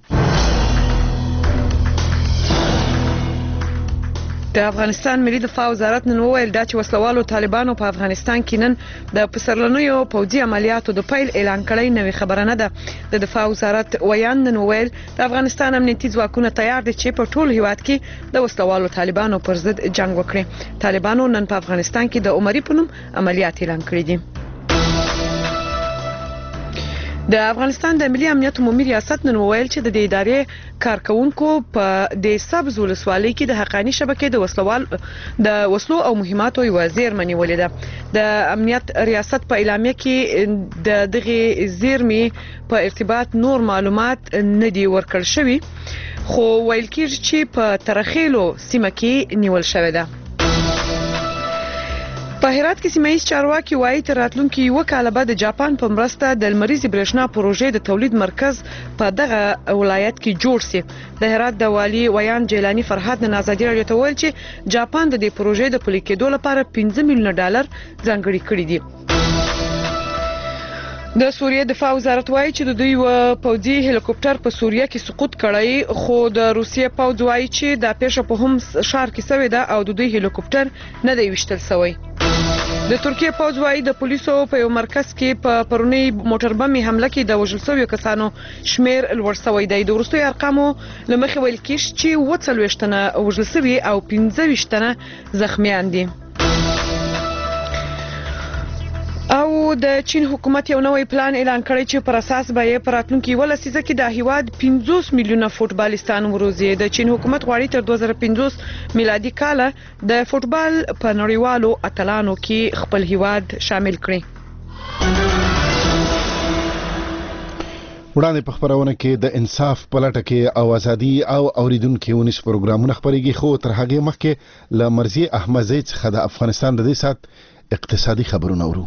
د افغانستان ملي دفاع وزارت نن وویل دا چې وسلوالو طالبانو په افغانستان کې نن د پسرلنیو پوځي عملیاتو د پیل اعلان کړی نوې خبره نه ده. د دفاع وزارت ویان نن وویل د افغانستان امنیتي ځواکونه تیار دي چې په ټول هیواد کې د وسلوالو طالبانو پر ضد جنگ وکړي. طالبانو نن په افغانستان کې د عمري په نوم عملیات اعلان کړي دي. د افغانستان د ملي امنیت عمومي ریاست نن وویل چې د ادارې کارکونکو په د سبز ولسوالۍ کې د حقانی شبکې د وسلو او مهماتو یو زیرمه نیولې ده. د امنیت ریاست په اعلامیه کې د دغه زیرمې په ارتباط نور معلومات نه دي ورکړل شوي، خو ویل کېږي چې په ترخیلو سیمه کې نیول شوې ده. په هرات کې سیمه ییز چارواکي وایي تر راتلونکي یو کال بعد د جاپان په مرسته د لمریزې برېښنا پروژې د تولید مرکز په دغه ولایت کې جوړ سي. د هرات د والي ویان جیلانی فرهاد د آزادي راډیو ته ویل چې جاپان د دې پروژې د پلي کېدو لپاره $15 میلیونه ځانګړي کړي دي. د سوریې دفاع وزارت وایي چې د دوی پوځي هلیکوپټر په سوریه کې سقوط کړی، خو د روسیې پوځ وایي چې دا پیښه په هم ښار کې شوې ده او د دوی هلیکوپټر نه دی وشتل شوی. د ترکیه پوځ وایي د پولیسو په یو مرکز کې په پرونی موټر بمي حمله کې د وژل شویو کسانو شمیر لوړ شوی دی. د وروستیو ارقامو له مخې ویل کېږي چې 40 تنه وژل شوي او 15 تنه زخمیان دي. او د چین حکومت یو نوې پلان اعلان کړی چې پر اساس به یې په راتلونکي 1 لسیزه کې د هیواد 50 میلیونه فوټبالستان وروزي. د چین حکومت غواړي تر 2050 میلادي کال د فوټبال په نړیوالو اتلانو کې خپل هیواد شامل کړي. وړاندې په خبرونه کې د انصاف په لټه کې او ازادي او اوریدونکو ونیس پروګرامونه خبرېږي، خو تر هغه مخکې له مرزي احمدزی څخه د افغانستان د دې سات اقتصادي خبرونه اورو.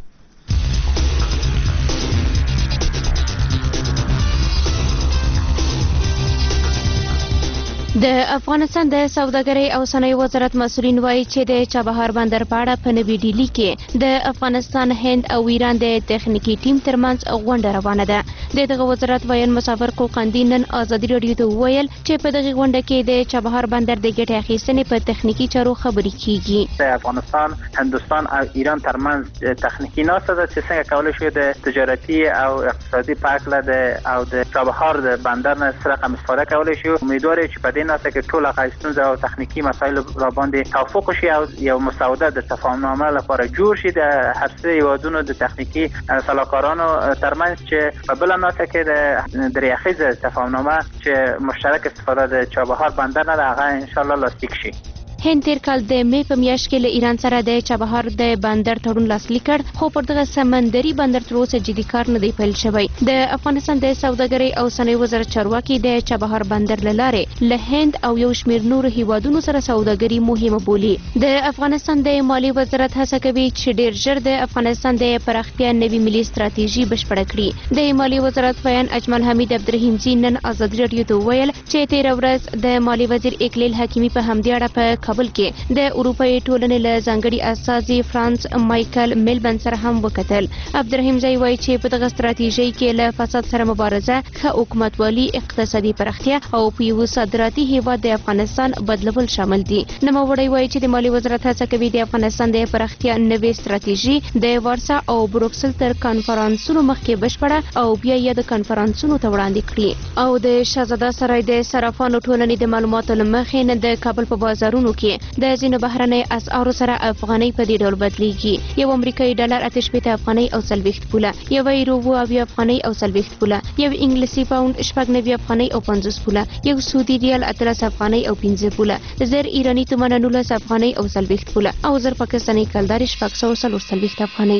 د افغانستان د سوداګرۍ او صنایع وزارت مسؤلین وایي چې د چابهار بندر په اړه په نوې ډیلي کې د افغانستان، هند او ایران د تخنیکی ټیم ترمنځ غونډه روانه ده. دغه وزارت وایي مسافر قوقندي نن ازادي راډیو ته وویل چې په دغه غونډه کې د چابهار بندر د ګټې اخیستنې په تخنیکی چارو خبرې کیږي. د افغانستان، هندوستان او ایران ترمنځ تخنیکی ناسته ده چې څنګه کولای شو د تجارتي او اقتصادي پاکله او د چابهار د بندر نه سره هم استفاده کولای شو. امیدوارم چې په دې ناسه کې ټول غایستون او تخنیکی مسایل را باندې توافق شي او یو مسوده د تفاهمنامه لپاره جوړ شي د هر سه هیوادونو د تخنیکی سلاکارانو ترمنځ چې په بل ناسه کې د دریاخیز تفاهمنامه چې مشترک استفاده د چابهار بندر نه هغه ان شاء الله لاسلیک شي. هند تیر کال د مې په میاشت کې له ایران سره د چابهار د بندر تړون لاسلیک کړ، خو پر دغه سمندري بندر تر اوسه جدي کار نه دی پیل شوی. د افغانستان د سوداګرۍ او صنایع وزارت چارواکي د چابهار بندر له لارې له هند او یو شمېر نورو هیوادونو سره سوداګري مهمه بولي. د افغانستان د مالی وزارت هڅه کوي چې ډیر ژر د افغانستان د پراختیا نوي ملي ستراتیژي بشپړه کړي. د مالی وزارت ویان اجمل حمید عبدالرحیمزی نن ازادي راډیو ته وویل چې تیر ورځ د مالی وزیر اکلیل حکیمي په همدې اړه په کابل کې د اروپאי ټولنې له ځانګړي اساسي فرانس مایکل میلبن سره هم وکتل. عبدالرحیمزی وایي چې په دغه ستراتیژۍ کې له فساد سره مبارزه، ښه حکومتولي، اقتصادي پراختیا او په یو صادراتي هیواد د افغانستان بدلول شامل دي. نوموړی وایي چې د مالی وزارت هڅه کوي د افغانستان د پراختیا نوې ستراتیژي د وارسا او بروکسل تر کنفرانسونو مخکې بشپړه او بیا یې د کنفرانسونو ته وړاندې کړي. او د شهزاده سرای د صرافانو ټولنې د معلوماتو له مخې نه د کابل په بازارونو کې د ځینو بهرنۍ اسعارو سره افغانۍ په دې ډول بدلیږي. یو امریکایي ډالر 88 افغانۍ او 40 پوله، یو یورو 20 افغانۍ او 40 پوله، یو انګلیسي پاوند 90 افغانۍ او 50 پوله، یو سعودي ریال 13 افغانۍ او 15 پوله، زر ایرانی تومان 19 افغانۍ او 40 پوله او زر پاکستاني کلدار 440 افغانۍ.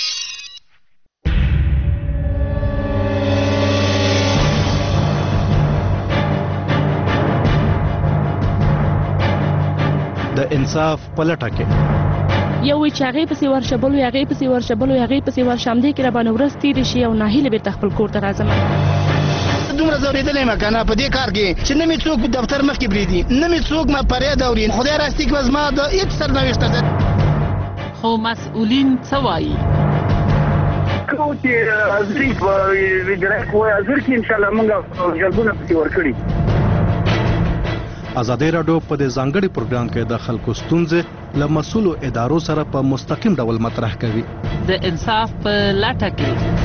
د انصاف په لټه کې یو چې هغه پسې ورشبل وي، هغه پسې ورشبل وي، هغه پسې ورشم دي کې را باندې ورځ تیر شي او ناهیله بیرته خپل کور ته راځم. دومره زورېدلې ما کنه په دې کار کې چې نه می څوک دفتر مخ کې بریدي، نه می څوک ما پرې دورین. خدای راستي کې زما د هیڅ سرنوشت خو مسؤلین څه وایي؟ کوم چې ازری په ډایرکټ وای ازر کې ان شاء الله موږ جلبونه پکې ورکړي. ازادي راډیو په دې ځانګړي پروګرام کې د خلکو ستونزې له مسؤلو ادارو سره په مستقیم ډول مطرح کوي. د انصاف په لټه کې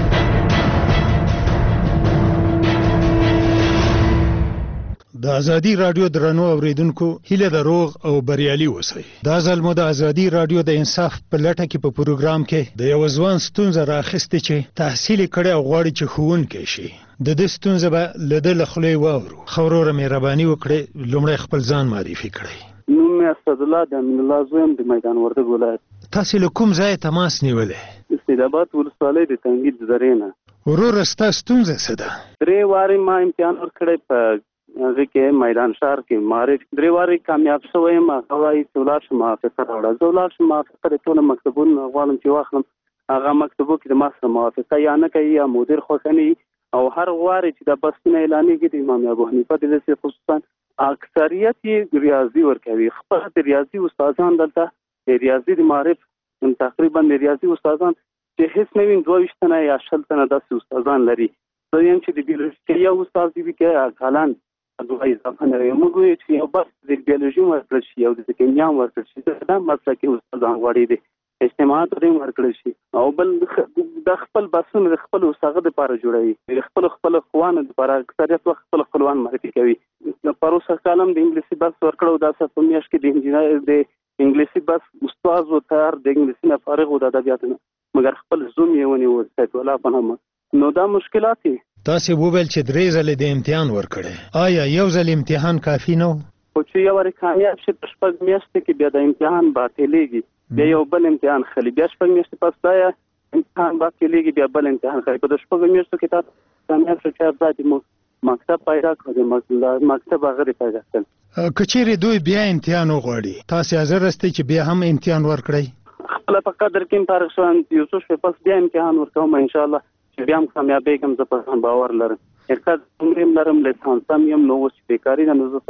د ازادي راډیو درنو اوریدونکو هیله د روغ او بریالي اوسئ. دا ځل مو د ازادي راډیو د انصاف په لټه کې په پروګرام کې د یو ځوان ستونزه راخسته چې تحصیل کړي او غواړي چې ښوونکی شي. د دې ستونزه به له د لخلې واورو. خبرو مهرباني وکړئ لومړی خپل ځان معرفي کړئ. نوم مې اسدالله د امین الله زویم د میدان وردګ ولایت. تاسو له کوم ځای تماس نیولې؟ استعداد ولسوالۍ د تنګید درېنه. ورور ستا ستونزه څه ده؟ 3 واري ما امتحان ورکړی په هغه کې میدان شهر کې معرف 3 واري کامیاب شوم. هغه وايي چې ولر شم موافقه راوړه. زه ولر شم موافقه ټول مکتبونه غواړم چې واخلم. هغه مکتبو کې د ماسره موافقه یا نه کوي یا مدیر خوښني او هر غواړي چې د بسنه اعلانېږي د امام ابو حنیفه د لسه خصوصا اکثریت یې ریاضي ورکوي. خپل د ریاضي استادان دلته ریاضي د معرف تقریبا د ریاضي استادان چې هیڅ نوین 22 تنه یا 60 تنه داسې استادان لري. زه یم چې د بیولوژي یو استاد دی کې کالان دوه اضافه نه وي. موږ وایو چې یو بس د بیولوژي ورکړل شي او د کیمیا ورکړل شي. دا مسلکي استادان غواړي دي اجتماعات لري ورکړل شي او بل د خپل بسونه د خپل وسغه لپاره جوړوي. خپل خوانه لپاره اکثریت وخت خپل خپلوان معرفي کوي. پروسه کالم د انګلیسي بس ورکړو دا څه په میاشت کې د انجینر د انګلیسي بس استاد و تر د انګلیسي نه فارغ و د ادبیات نه مګر خپل زوم یې ونی ورته ولا پنامه. نو دا مشکلات دي. تاسو وویل چې 3 ځله د امتحان ورکړی. آیا یو ځل امتحان کافی نه و؟ خو چې یو ور کامیاب شي په شپږ میاشتې کې بیا د امتحان باطلېږي. بیا یو بل امتحان خلی بیا شپږ میاشتې پس دا امتحان باطلېږي بیا بل امتحان خلی. په د شپږ میاشتو کې تاسو کامیاب شئ چې ځاتې مو مکتب پیدا کړو. مکتب هغه پیدا کړل. کچېرې دوی بیا امتحان وغواړي تاسو حاضر راسته چې بیا هم امتحان ورکړئ؟ خپل په قدر کې فارغ شوم یو څه شپه پس بیا امتحان ورکوم ان شاء الله چې بیا هم کامیابی کوم. زه په ځان باور لرم. اقتصاد عمرم لرم لیسانس هم یم نو اوس بیکاری نه زه څه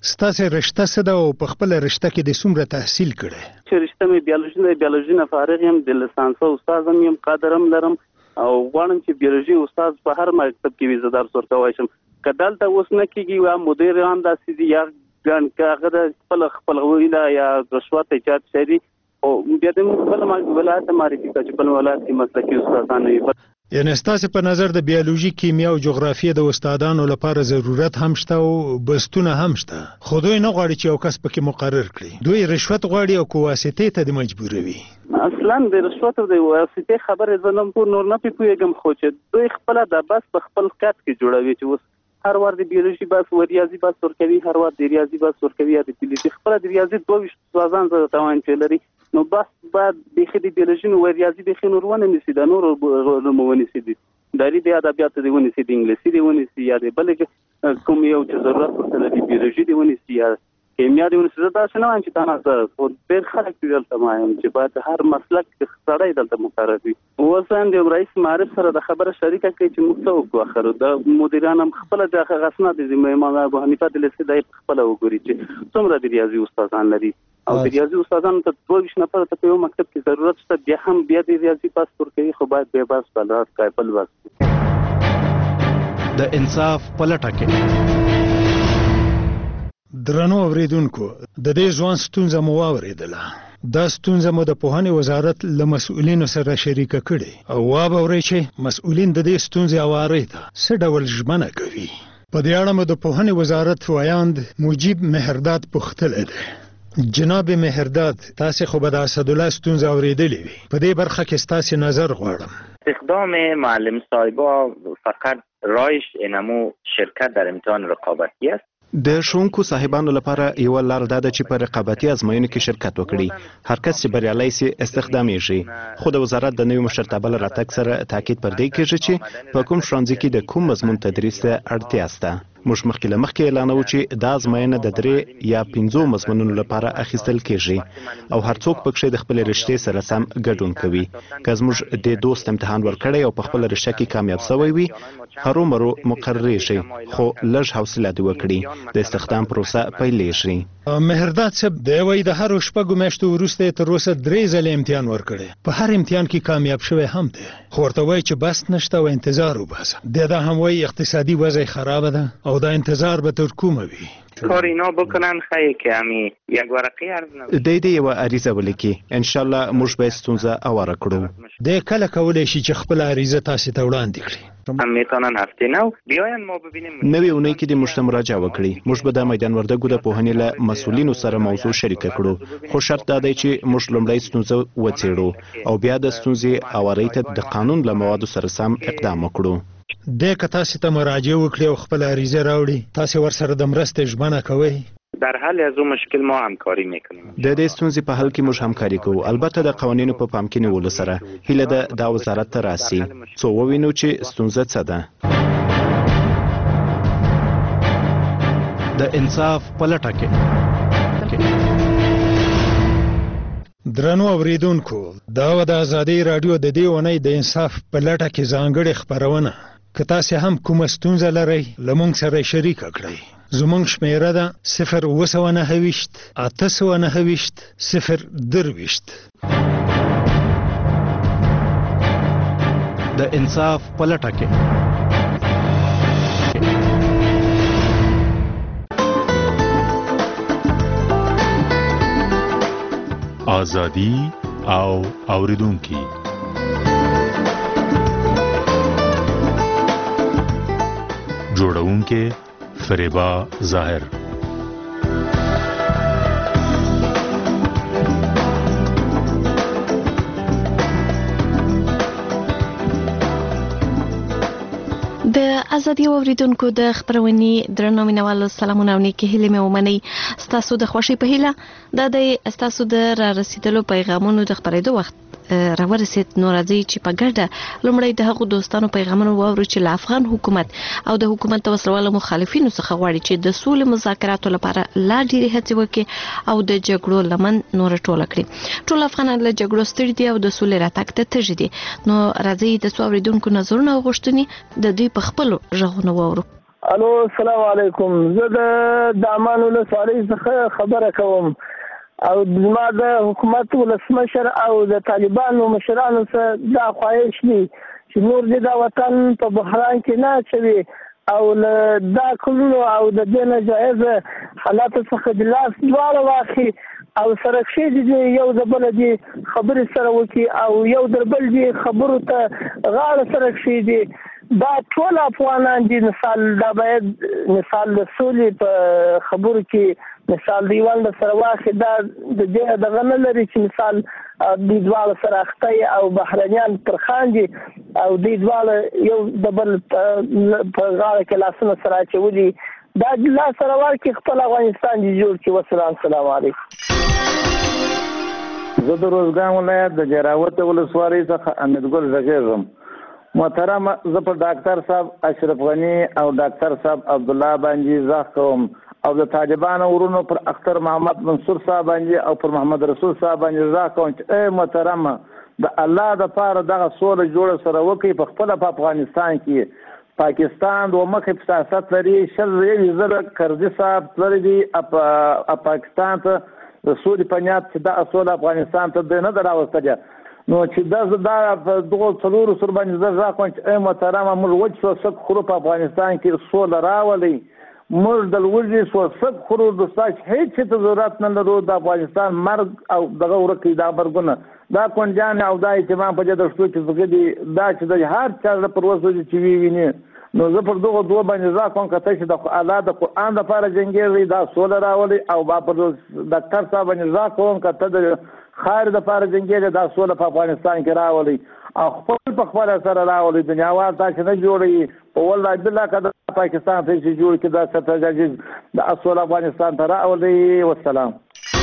ستاسو رشته څه ده او په خپل رشته کې د څومره تحصیل کړی؟ چې رشته مې بیولوژي نه فارغ یم، د لیسانس استاد هم یم، قدرم لرم او غواړم چې بیولوژي استاد په هر مکتب کې وي زه درس ورکولی شم. که دلته اوس نه کېږي یا مدیر هم داسې دي یا هغه د خپل ویله یا رشوت ایجاد شي او بیا د بل ولایت معرفي کړه چې بل ولایت کې مسلکي استادان وي. یعنې ستاسو په نظر د بیولوژي، کیمیا او جغرافیه د استادانو لپاره ضرورت هم شته او بستونه هم شته، خو دوی نه غواړي چې یو کس پکې مقرر کړي. دوی رشوت غواړي او کو واسطې ته د مجبوروي. اصلا د رشوت او د واسطې خبره زنم په نور نه پوهیږم، خو چې دوی خپل د بس په خپل کټ کې جوړوي چې اوس هر وار د بیولوژي بس او ریاضي بس ورکوي، هر وار د ریاضي بس ورکوي یا د فزیک خپل د ریاضي 22 سوازان زه توان چې لري نو بس بعد د خدي بیولوژي او ریاضي د خنور ونه نسی د نور علومونه نسی دي داري د ادبیات دی ونه سي د انګلیسي دی ونه سي یا د بل کوم یو چې ضرورت ورته د بیولوژي دی ونه سي یا کیمیا دی ونه سي دا څنګه وان چې تاسو او ډېر خلک دلته مایم چې باید هر مسلک سړی دلته مقرر وي. اوسان د رئیس معرف سره د خبره شریکه کوي چې موږ څه اخر د مدیران هم خپل د غسنه د امام ابو حنیفه د لسه د خپل وګوري چې څومره د ریاضي استادان لري او د ریاضي استادانو ته 22 نفر ته په یو مکتب کې ضرورت شته، بیا هم بیا د ریاضي پاس ورکوي خو باید به بس بلات کای بل بس د انصاف پلټه کې. درنو اوریدونکو، د دې ځوان ستونزه مو واوریدله. دا ستونزه مو د پوهنې وزارت له مسؤلینو سره شریکه کړې او واورئ چې مسؤلین د دې ستونزې اوارې ته څه ډول ژمنه کوي. په دې اړه مو د پوهنې وزارت وایاند مجیب مهرداد پوښتلی دی. جناب مهرداد، تاسو خو به د اسدالله ستونزه اوریدلې وي، په دې برخه کې ستاسو نظر غواړم. استخدام معلم صاحبا فقط رایش انمو شرکت در امتحان رقابتی است. د ښوونکو صاحبانو لپاره یو لار دا ده چې په رقابتي ازموینو کې شرکت وکړي. هر کس چې بریالی سي استخدامیږي، خو د وزارت د نوي مشرتابه له راتګ سره تاکید پر دې کېږي چې په کوم ښوونځي کې د کوم مضمون تدریس ته اړتیا شته. موږ مخکې اعلانوو چې دا ازموینه د 3 یا 5 مضمونونو لپاره اخیستل کېږي او هر څوک پکې د خپل رشتې سره سم ګډون کوي. که زموږ د دوست امتحان ورکړی او په خپل رشته کې کامیاب شوی وي، هرومرو مقرری شي، خو لږ حوصله دی وکړي، د استخدام پروسه پیلېږي. مهرداد صاحب، د یوې د هر شپږو میاشتو وروسته تر اوسه 3 ځله امتحان ورکړی، په هر امتحان کې کامیاب شوی هم دی، خو ورته وایي چې بس نشته او انتظار وباسه. دا هم وایي اقتصادي وضع خراب ده او دا انتظار به تر کومه وي. کار اینا بکنن خیلی که همی یک ورقی عرض نبود. د یو عریضه ولیکي، ان شاء الله موږ به ستونزه اواره کړو. د کله کولای شي چې خپل عریضه تاسو ته وړاندې کړي. هم میتونن هفته نو بیاین ما ببینیم. نوې اونۍ کې د موږ مراجعه وکړي. موږ به د میدان وردګو د پوهنې له مسؤلینو سره موضوع شریکه کړو، خو شرط دا دی چې موږ لومړی ستونزه وڅېړو او بیا د ستونزې اوارۍ ته د قانون له موادو سره سم اقدام وکړو. د که تاسو ته مراجعه وکړي او خپل عریضه راوړي، تاسو ورسره د مرستې ژمنه کوئ؟ در حل از اون مشکل ما همکاری میکنیم. د دې ستونزې په حل کې موږ همکاري کوو، البته د قوانینو په پام کې نیولو سره. هیله ده دا وزارت ته راسي څو ووینو چې ستونزه څه ده. د انصاف پلټه کې. درنو اوریدونکو، دا و د ازادي رادیو د دې ونې د انصاف پلټه کې ځانګړې خبرونه. که تاسو هم کومه ستونزه لرئ، له موږ سره شریک کړئ. زموږ شمیره ده 029 829 023. د انصاف پلټه کې. آزادی او اوریدونکي. جوړونکي فریبا ظاهر. د ازادي اوریدونکو د خبرونې درنو مینوالو سلامونه او نیکی هیلې مې ومنئ. ستاسو د خوښۍ په هیله دا د ستاسو د را رسیدلو پیغامونو د خبرېدو وخت راورسید. نو راځي چې په ګډه لومړی د هغو دوستانو پیغامونه واورو چې له افغان حکومت او د حکومت د وسلوالو مخالفینو څخه غواړي چې د سولې مذاکراتو لپاره لا ډېرې هڅې وکړي او د جګړو لمن نور ټوله کړي. ټول افغانان له جګړو ستړي دي او د سولې راتګ ته تږي دي. نو راځي د څو اوریدونکو نظرونه او غوښتنې د دوی په خپلو غږونو واورو. الو السلام علیکم. زه د دامان ولسوالۍ څخه خبره کوم او زما د حکومت ولسمشر او د طالبانو مشرانو سره دا خواهش دی چې نور دې دا وطن په بحران کې نه اچوي او دا کلونو او د دې ناجایز حالات څخه د لاس دواړه واخلي او سره کښې یو د بل دي خبرې سره وکړي او یو در بل دي خبرو ته غاړه سره کښېږدي. دا ټول افغانان دي. مثال دا باید مثال د سولې په خبرو کې مثال دیوال سره واخلي. دا د دې دغه نه لري چې مثال دوی دواړه سره اخته او بهرنیان پر خاندي او دوی دواړه یو د بل په غاړه کې لاسونه سره اچولي. دا لاس سره ورکړي خپل افغانستان دې جوړ کړي. والسلام. السلام علیکم. زه د روزګان ولایت د جراوت ولسوالۍ څخه امیدګل زګیږم. محترم، زه پر ډاکټر صاحب اشرف غنی او ډاکټر صاحب عبد الله باندې ځخ کوم او د طالبانو ورونو پر اختر محمد منصور صاحب باندې او پر محمد رسول صاحب باندې ځخ کوم چې اے محترم د الله د پاره دغه سوله جوړ سره وکي په خپل په افغانستان کې. پاکستان د مخه سیاست لري، شل زره کرزي صاحب لري په پاکستان ته د سولې په نیت چې دا سوله افغانستان ته نه دراوستل. نو چې دا په دغه څلورو سر باندې زه ځکه چې اے محترم موږ وچ سو سک خرو په افغانستان کې سوله راولي. موږ د وجې سو سک خرو د ساج هیڅ ضرورت نه لرو. د افغانستان مرګ او دغه ورکی دا برګونه دا کونجان او دا اهتمام په دې شتو چې زګدي دا چې د هر چا پر وسو چې وی ویني. نو زه پر دغه دوه باندې ځکه کته چې د الله د قرآن د لپاره جنگي دا سوله راولي او با پر ډاکټر صاحب باندې ځکه کته د خیر د لپاره جنگي دا سوله په افغانستان کې راولي او خپل په خپل سره راولي. دنیا وال تاسو نه جوړي او والله بالله کده پاکستان ته چې جوړ کړي دا ستراتیژي د سوله افغانستان ته راولي. والسلام.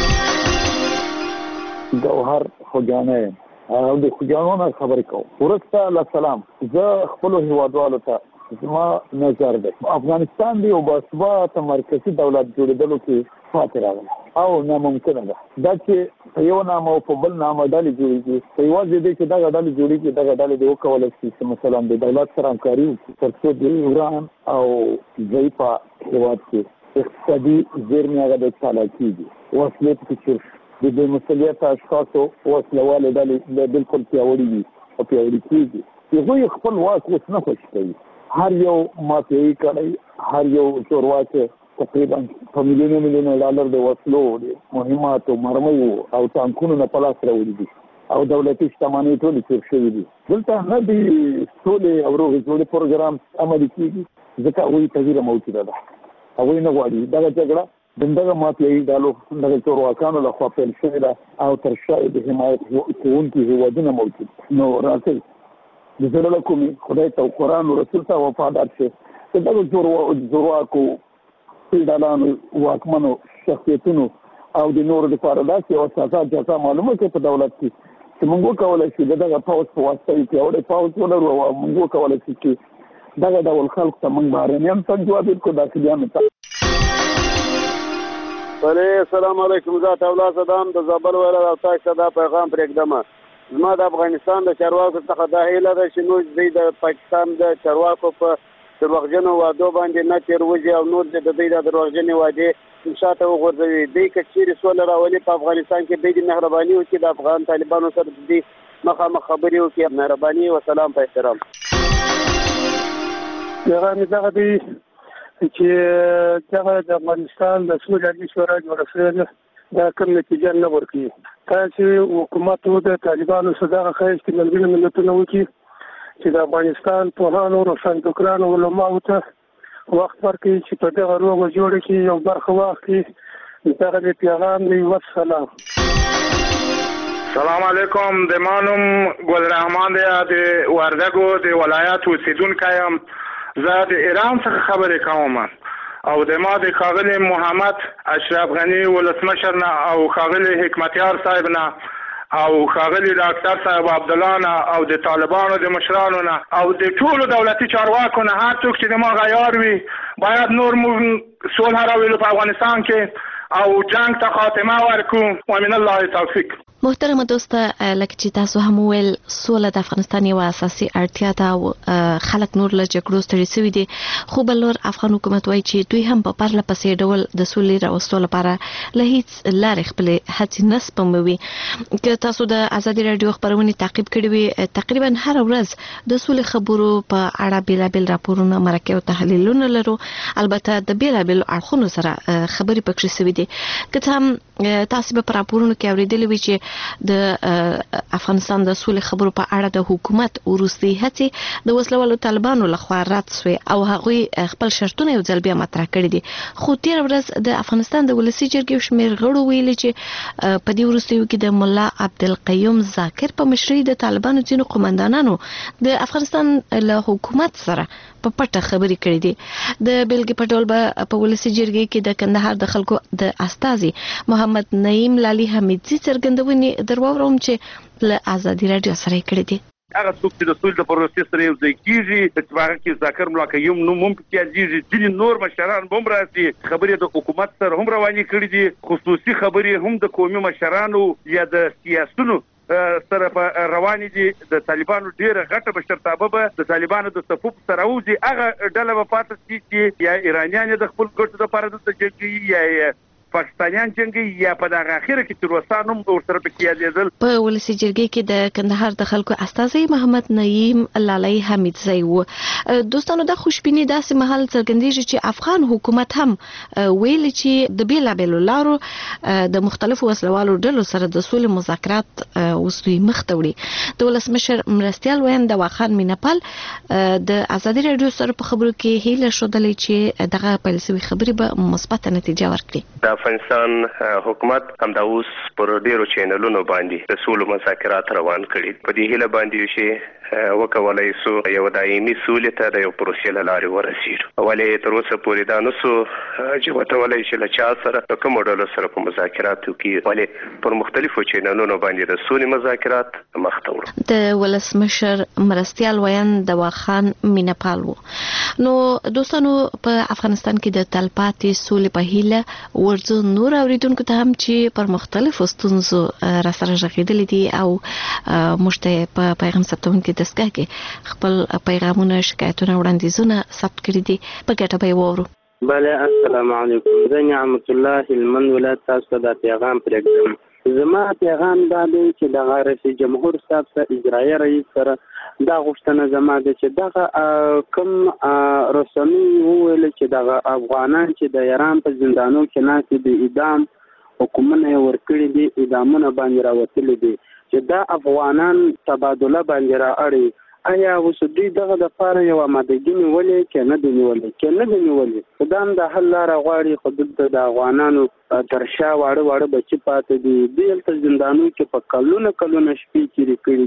جوهر خوجانه او د خوجانو خبرې کوم. ورسته السلام. زه خپل هیوادوالو ته زما نظر دی افغانستان دی او باثباته مرکزی دولت جوړېدلو کې فاتح راغلی او ناممکنه ده دا چې په یو نامه او په بل نامه ډلې جوړېږي. په یوازې دی چې دغه ډلې جوړېږي دغه ډلې دې وکولی شي چې مثلا د دولت سره همکاري وکړي تر څو د وران او ضعیفه هېواد کې اقتصادي زیرمې هغه د تالا کېږي. وسلې پکې چور د بې مسؤلیته اشخاصو وسلوالې ډلې بالکل پیاوړي وي او پیاوړي کېږي. هغوی خپل واک اوس نه خوشي کوي. هر یو مافیایي کړی هر یو چورواکي تقریبا په میلیونو ډالر د وسلو د مهماتو مرمیو او ټانکونو نه په لاس راوړي دي او دولتي شتمنۍ ټولې چور شوي دي. دلته نه د سولې او روغې جوړې پروګرام عملي کېږي ځکه هغوی تغییر موجوده ده. هغوی نه غواړي دغه جګړه دغه مافیایي ډالو دغه چورواکانو لخوا پیل شوې ده او تر شا د حمایت کوونکي هېوادونه موجود. نو راځئ د زړه له کومې خدای ته قرآن او رسول ته وفادار شي. د دغو زورواکو فیډالانو واکمنو شخصیتونو او د نورو لپاره داسې یو اساسات جزا معلومه کړي په دولت کې چې موږ وکولی شو د دغه پوځ په واسطه یې پیاوړی پوځ ولرو او موږ وکولی شو چې دغه ډول خلکو ته موږ بهرنیان څنګه جواب ورکړو داخلیانو ته. السلام علیکم. ذات اولاد صدام د زابل ولایت او تاسو دا پیغام پرېږدم. زما د افغانستان د چارواکو څخه دا هیله ده چې نور دوی د پاکستان د چارواکو په دروغجنو وعدو باندې نه تېروځي او نور د دوی د دروغجنې وعدې شاته وغورځوي. دوی که چیرې سوله راولي په افغانستان کې دوی د مهرباني وکړي د افغان طالبانو سره د دوی مخامخ خبرې وکړي. مهرباني وسلام په احترام. پیغام دغه دی چې دغه د افغانستان د سولې عالي شورا جوړه شوې ده دا کوم نتیجه نه ورکوي. تاسو حکومت د طالبانو سره دغه خواهش کې ملګري ملتونه وکړي چې د افغانستان پوهانو روښانفکرانو علماو ته وخت ورکړي چې په دغه روغه جوړه کې یو برخه واخلي. دغه پیغام دی. والسلام. سلام علیکم. د مانوم ګل رحمان دی د وردګو د ولایت اوسیدونکی یم. زه د ایران څخه خبرې کوم او د ما د ښاغلي محمد اشرف غنی ولسمشر نه او ښاغلي حکمتیار صاحب نه او ښاغلي ډاکټر صاحب عبد الله نه او د طالبانو د مشرانو نه او د ټولو دولتي چارواکو نه هر څوک چې د ما غیار وي باید نور موږ صلح راولو په افغانستان کې او جنگ ته خاتمه ورکړو. ومن الله توفیق. محترم دوست، لکه چې تاسو هم ویل سوله د افغانستان یو اساسي اړتیا ده او خلک نور له جګړو ستړي شوي دي، خو بل لور افغان حکومت وایي چې دوی هم په پرله پسې ډول د سولې راوستلو لپاره له هیڅ لارې خپلې هڅې نه سپموي. که تاسو د ازادي راډیو خبرونه تعقیب کړي وي، تقریبا هر ورځ د سولې خبرو په اړه بیلابل راپورونه، مرکه او تحلیلونه لرو، البته د بیلابل اړخونو سره خبرې پکې شوي دي. که هم تاسو به په راپورونو کې اوریدلی وي چې د افغانستان د سولې خبرو په اړه د حکومت وروستي هڅې د وسلوالو طالبانو لخوا رد شوې او هغوی خپل شرطونه یو ځل بیا مطرح کړي دي. خو تیر ورځ د افغانستان د ولسی جرګې شمیر غړو ویلي چې په دې وروستیو کې د مولا عبدالقیوم ذاکر په مشرۍ د طالبانو ځینو قومندانانو د افغانستان له حکومت سره په پټه خبرې کړې دي. د بیلګې په ډول به په ولسی جرګې کې د کندهار د خلکو د استازي محمد نعیم لالي حمیدزي څرګندونې درواوروم چې له ازادي راډیو سره کړې دي. هغه څوک چې د سولې د پروسې سره یو ځای کیږي، چې هغه کې ذاکر مولا قیوم نوم هم پکې یادېږي، ځینې نور مشران هم راځي، خبرې د حکومت سره هم روانې کړي دي، خصوصي خبرې هم د قومي مشرانو یا د سیاسونو سره په روانې دي. د طالبانو ډیره غټه بشرطابه به د طالبانو د صفوف سره وځي، هغه ډله به پاتې شي چې یا ایرانیان د خپل ګټو لپاره د جنګي یا پاکستانیان جنگي یا په دغه اخیره کې تروسان هم ورسره پکې یادېدل. په ولسی جرګې کې د کندهار د خلکو استازي محمد نعیم لالي حمیدزي و. دوستانو د خوشبيني داسې محل څرګندېږي چې افغان حکومت هم ویل چې د بیلابلو لارو د مختلفو وسلوالو ډلو سره د سولې مذاکرات وسوي مخته وړي. د ولسمشر مرستيال وین د واخان مینپال د ازادي راډیو سره په خبرو کې هیله شودلې چې دغه پالیسي خبرې به مثبت نتیجه ورکړي. افغانستان حکومت هم دا اوس پر ډیرو چینلونو باندې د سولو مذاکرات روان کړي. په دې هیله باندې چې وکولای سو یو دایمي سولې ته د یو پروسې له لارې ورسیږي. ولې تر اوسه پورې دا نو سو چې وتولای شي له چا سره کوم ډول سره په مذاکراتو کې، ولې پر مختلفو چینلونو باندې د سولې مذاکرات مخته وړي. د ولسمشر مرستيال وین د واخان مینپال وو. نو دوستانو په افغانستان کې د تلپاتې سولې په هیله ورځ نور اوریدونکو ته هم چې پر مختلفو ستونزو را سره ژغېدلې دي او موږ ته په پیغام ثبتونکو دستګاه کې خپل پیغامونه، شکایتونه، وړاندیزونه ثبت کړي دي. په ګټه به وورو. بله، السلام علیکم. زه نعمت الله هلمند ولایت تاسو ته پیغام پرېږدم. زما پیغام دا دی چې د رئیس جمهور صاحب سره اجرایي رئیس سره دا غوښتنه زما ده چې دغه کوم رسمي وویل چې دغه افغانان چې د ایران په زندانو کې ناست دي، اعدام حکومونه یې ورکړي دي، اعدامونه باندې راوتلي دي، چې دا افغانان تبادله باندې را اړي. آیا اوس دوی دغه د پاره یو آمادګي نیولې کې نه دی نیولې خو دا هم د حل لاره غواړي. خو دلته د افغانانو تر شا واړه بچي پاتې دي، دوی هلته زندانو کې په کلونه شپې تېرې کړي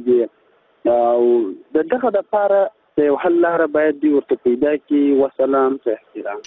دي او د دغه د پاره د یو حل لاره باید دوی ورته پیدا کړي. وسلام، په احترام.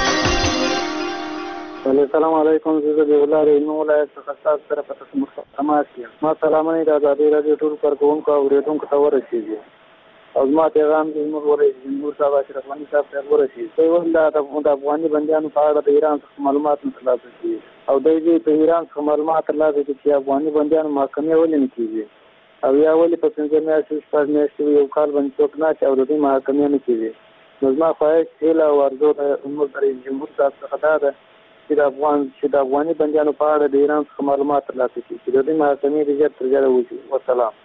السلام علیکم. زه د ولایت ولایت څخه تاسو سره په تماس یم. ما سلامونه د ازادي راډیو ټول کارکونکو او اوریدونکو ته ورسیږي او زما پیغام د زموږ ولایت جمهور صاحب اشرف غني صاحب ته ورسیږي. دوی د افغاني بندیانو په اړه د ایران څخه معلومات ترلاسه کړي او دوی په ایران څخه معلومات ترلاسه کړي چې افغاني بندیانو محاکمې ولې نه کیږي او یا ولې په 15 میاشتې 6 میاشتې یو کال باندې څوک نه چې او د دوی محاکمې نه کیږي. نو زما خواهش هیله او ارزو د زموږ رئیس جمهور صاحب څخه دا ده چې د افغاني بندیانو په اړه د ایران څخه معلومات ترلاسه کړي چې د دوی محاکمې ژر تر ژره وشي. وسلام.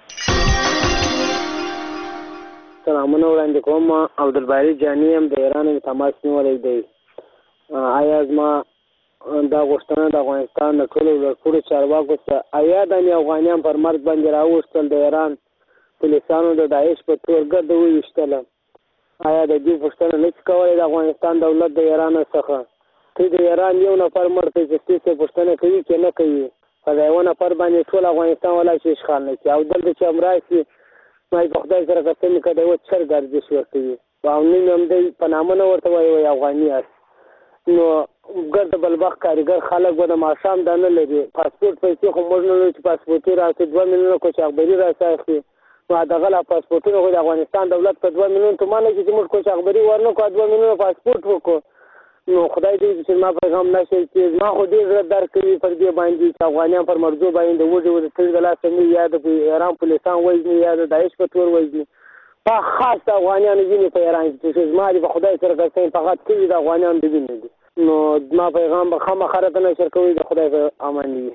سلامونه وړاندې کوم. عبدالباري جاني هم د ایران تماس نیولی دی. آیا زما دا غوښتنه د افغانستان د ټولو لوړپوړو چارواکو څخه آیا د افغانیان پر مرګ باندې راوستل د ایران پولیسانو د داعش په تور ګرده وویشتله، آیا د دې پوښتنه نشي کولی د افغانستان دولت د ایران څخه چې د ایران یو نفر مړ دی چې څه پوښتنه کوي که نه کوي؟ په یو نفر باندې ټول افغانستان ولا شي اشغال نه کړي او دلته چې هم راشي مای په خدای سره قسم کوي د یو چر ګرځش ورکوي او نیم هم دی په نامه نه ورته وایي افغاني است. نو ګرد بلبخ کاریګر خلک به د ماښام دا نه لري، پاسپورټ پیسې خو موږ نه لرو چې پاسپورټي راسي 2 میلیونه کوچاغبري راسي. نو دغه لا پاسپورټونه خو د افغانستان دولت په 2 میلیون تومانه کې چې موږ کوچاغبري ورنه کو 2 میلیونه پاسپورټ وکړو نو خدای دې چې ما پیغام نشي چې ما خو دې زړه درک کوي پر دې باندې چې افغانان پر مرزو باندې وځي تل د لاس نه یا د ایران پولیسان وځي یا د داعش په تور وځي په خاص افغانان ځینې په ایران چې زما دې په خدای سره درته فقط کوي د افغانان دې نه نو ما پیغام به خامخا راته نشر کوي د خدای په امان دي.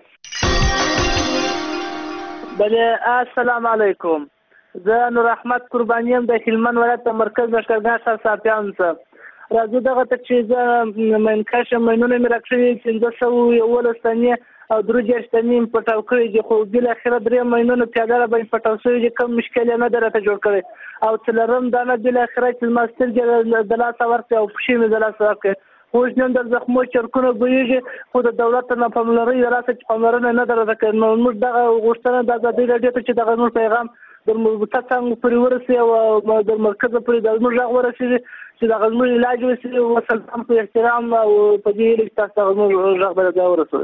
بله السلام علیکم. زه نور احمد قربانیم د هلمند ولایت مرکز لشکرګاه ښار صافیان څخه راځو دغه ته چې زه منکشه مینونه مې راکړي 1511 ثانیې او 3 ثانیې پټاو کړی دي خو بل اخر 3 مینونه پیاده را باندې پټاو شوی دي کوم مشکل نه درته جوړ کړی او څلرم دانه بل اخر چې ماستر د لاس ورته او پښې مې د لاس ورکړي خو نن د زخمو چرکونه بویږي خو د دولت نه پاملرنه راځي چې پاملرنه نه درته کوي نو موږ دغه غوښتنه د ازادي راډیو ته چې دغه نور پیغام د مربوطه څنګه پرې ورسي او د مرکز پرې د موږ غوړ ورسي چې د غزمو علاج وسي او سلام په احترام او په دې لږ تاسو موږ غوړ ورسوي.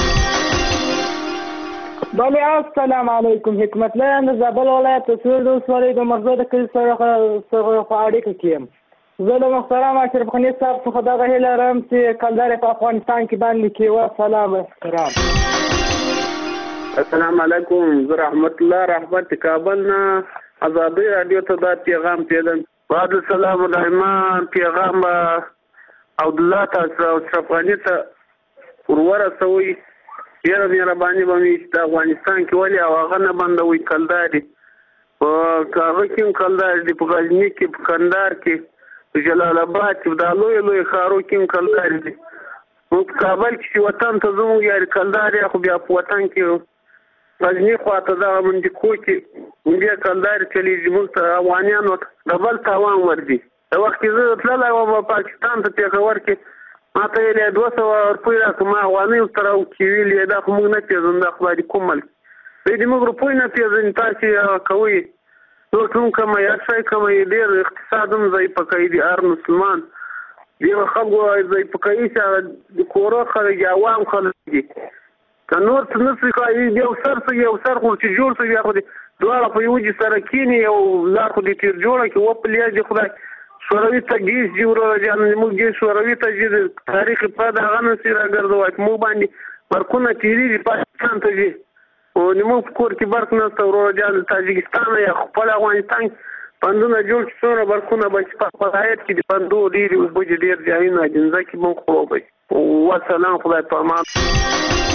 بله السلام علیکم. حکمت الله د زابل ولایت سویل د سوالې د مرزو د کلی سره اړیکه کیم. زه د محترم اشرف غنی صاحب څخه دغه هیله لرم چې کلدار په افغانستان کې باندې کې و سلام احترام. السلام علیکم. زه رحمت الله رحمت کابل نه ازادي رادیو ته دا پیغام پیدم بعد السلام علیکم پیغام او الله تاسو اشرف غنی ته ورسوي یره مهرباني باندې د افغانستان کې ولې او هغه نه بندوي کلداري په کاغه کې کلداري د غزنی کې په کندهار کې جلال آباد کې د لوی خارو کې کلداري دي او کابل کې وطن ته زموږ یاري کلداري خو بیا په وطن کې غزنی خواته دا باندې کوکي موږ کلداري چلیږي موږ ته افغانانو ډبل تاوان وردي د وخت زه تللی وم پاکستان ته پیښور کې ما ته یې 200 روپۍ راکړه ما افغانۍ ورته راوکړي دا خو موږ نه پېژنو دا خو باید کوم ملک دی د موږ روپۍ نه پېژني تاسې کوئ څوک هم کمه یا شی کمه ډېر اقتصاد هم ضعیفه کوي د هر مسلمان ډېرو خلکو ضعیفه کوي چې د کورو خلک عوام خلک دي که نور څه نه شي کوي یو سر خو چې جوړ شي بیا خو دواړه په یو ځای سره کینی او لار خو دې تیر جوړه کې وپلیږي دي خدای شوروي ته ګیس جوړه جان موږ دې شوروي ته چې تاریخ په دغه نه سي راګرځوي مو باندې برکونه تیری پاکستان ته دي او موږ کور کې برق نه ستورو جان تاجکستان یا خپل افغانستان پندونه جوړ څوره برکونه بچ په فضایت کې د پندو ډیری او بوج ډیر ځایونه جنځه کې مونږ خروبي والسلام خدای په امان.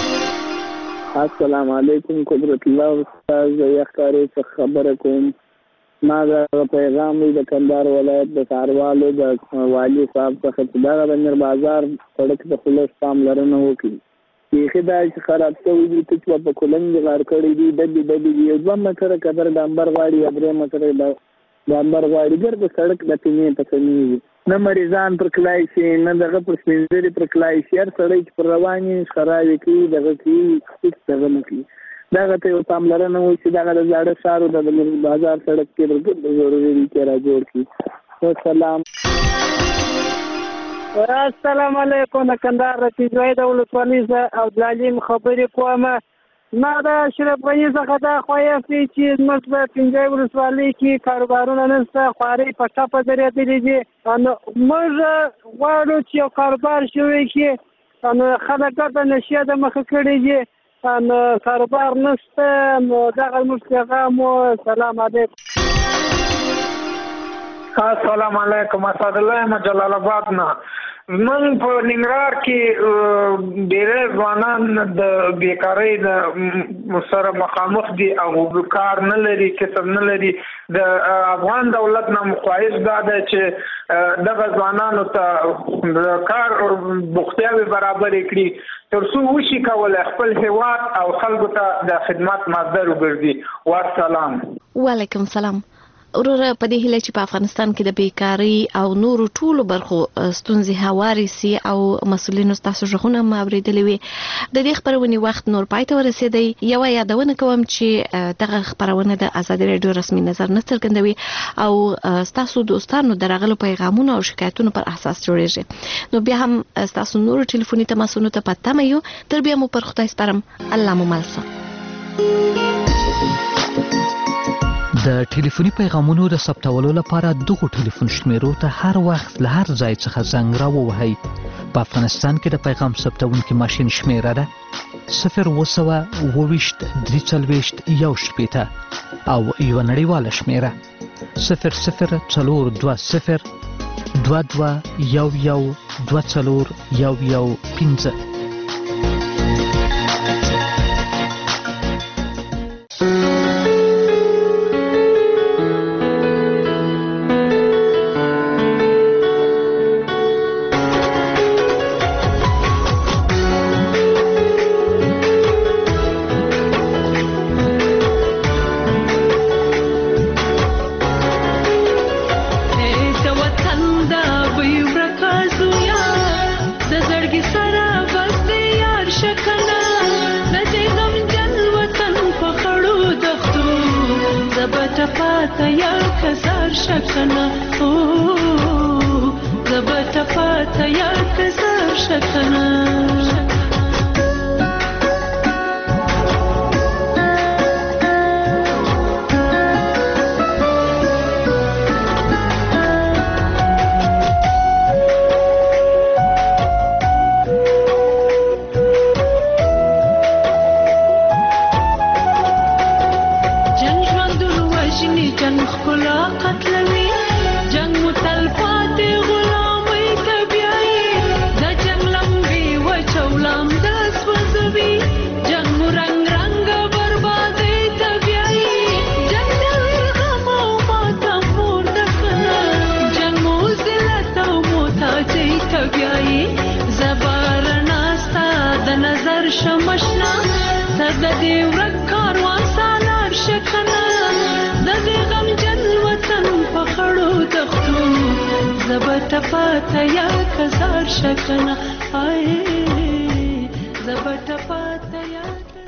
السلام علیکم قدرت الله استاد یخکاری څخه خبره کوم ما دا پیغام د کندهار ولایت د کاروالو د والی صاحب څخه چې دا د میر بازار سړک د خلاص پاملرنه وکړي یخه دا چې خراب شوی دي چې په کولنګ غار کړی دي یو ځم متره کبر د انبر غاړي ابره متره د انبر غاړي ګر د سړک د پینې په سمي نه مریضان پر کلای شي نه دغه پر سپینځري پر کلای شي هر سړی پر رواني خرابې کوي دغه کې هیڅ څه نه کوي دغه ته پاملرنه وي چې دغه د زاړه ښارو د بازار سړک کې د ضروري کې را جوړ کړي. السلام علیکم کندهار رتیجوی د ولسوالۍ او دلالیم خبرې کوم ما د اشرف غنی څخه دا خوایستی چې موږ په پنځه ولسوالۍ کې کاروبارونه نشته خواري په ټاپه درېدلې دي نو موږ غواړو چې یو کاروبار شوی کې نو خلک د نشي د مخ کړي دي نو کاروبار نشته نو دغه موږ پیغام سلام علیکم. السلام علیکم اسد الله جلال آباد نه من په ننګرهار کې ډېر ځوانان د بیکارۍ د سره مخامخ دي او کار نه لري کسب نه لري د افغان دولت نه مخواهش دا ده چې دغه ځوانانو ته کار بوختیاوي برابر کړي تر څو وشي کولای خپل هیواد او خلکو ته د خدمت مصدر وګرځي. والسلام. وعلیکم السلام. وروره په دې هیله چې په افغانستان کې د بیکاری او نورو ټولو برخو ستونزې هواري سي او مسؤلینو تاسو ژغونه ماوریدلې وي د دې خبرونې وخت نور پای ته ورسېدی یو یادونه کوم چې دغه خبرونه د ازادي رادیو رسمي نظر نه څرګندوي او تاسو دوستانو درغلو پیغامونه او شکایتونو پر اساس جوړیږي نو بیا هم تاسو نورو ټلیفوني تماسونو ته پاتم یو تر بیا مو پر خدای سپارم الله مو مل د ټلیفوني پیغامونو د ثبتولو لپاره دغه ټلیفون شمیرو ته هر وخت له هر ځای څخه زنګ راووهئ په افغانستان کې د پیغام ثبتونکي ماشین شمیره ده 02023 340 او یو نړیواله شمیره 0040 22 11 زبټ پاته یا کزار شکنه آی زبټ پاته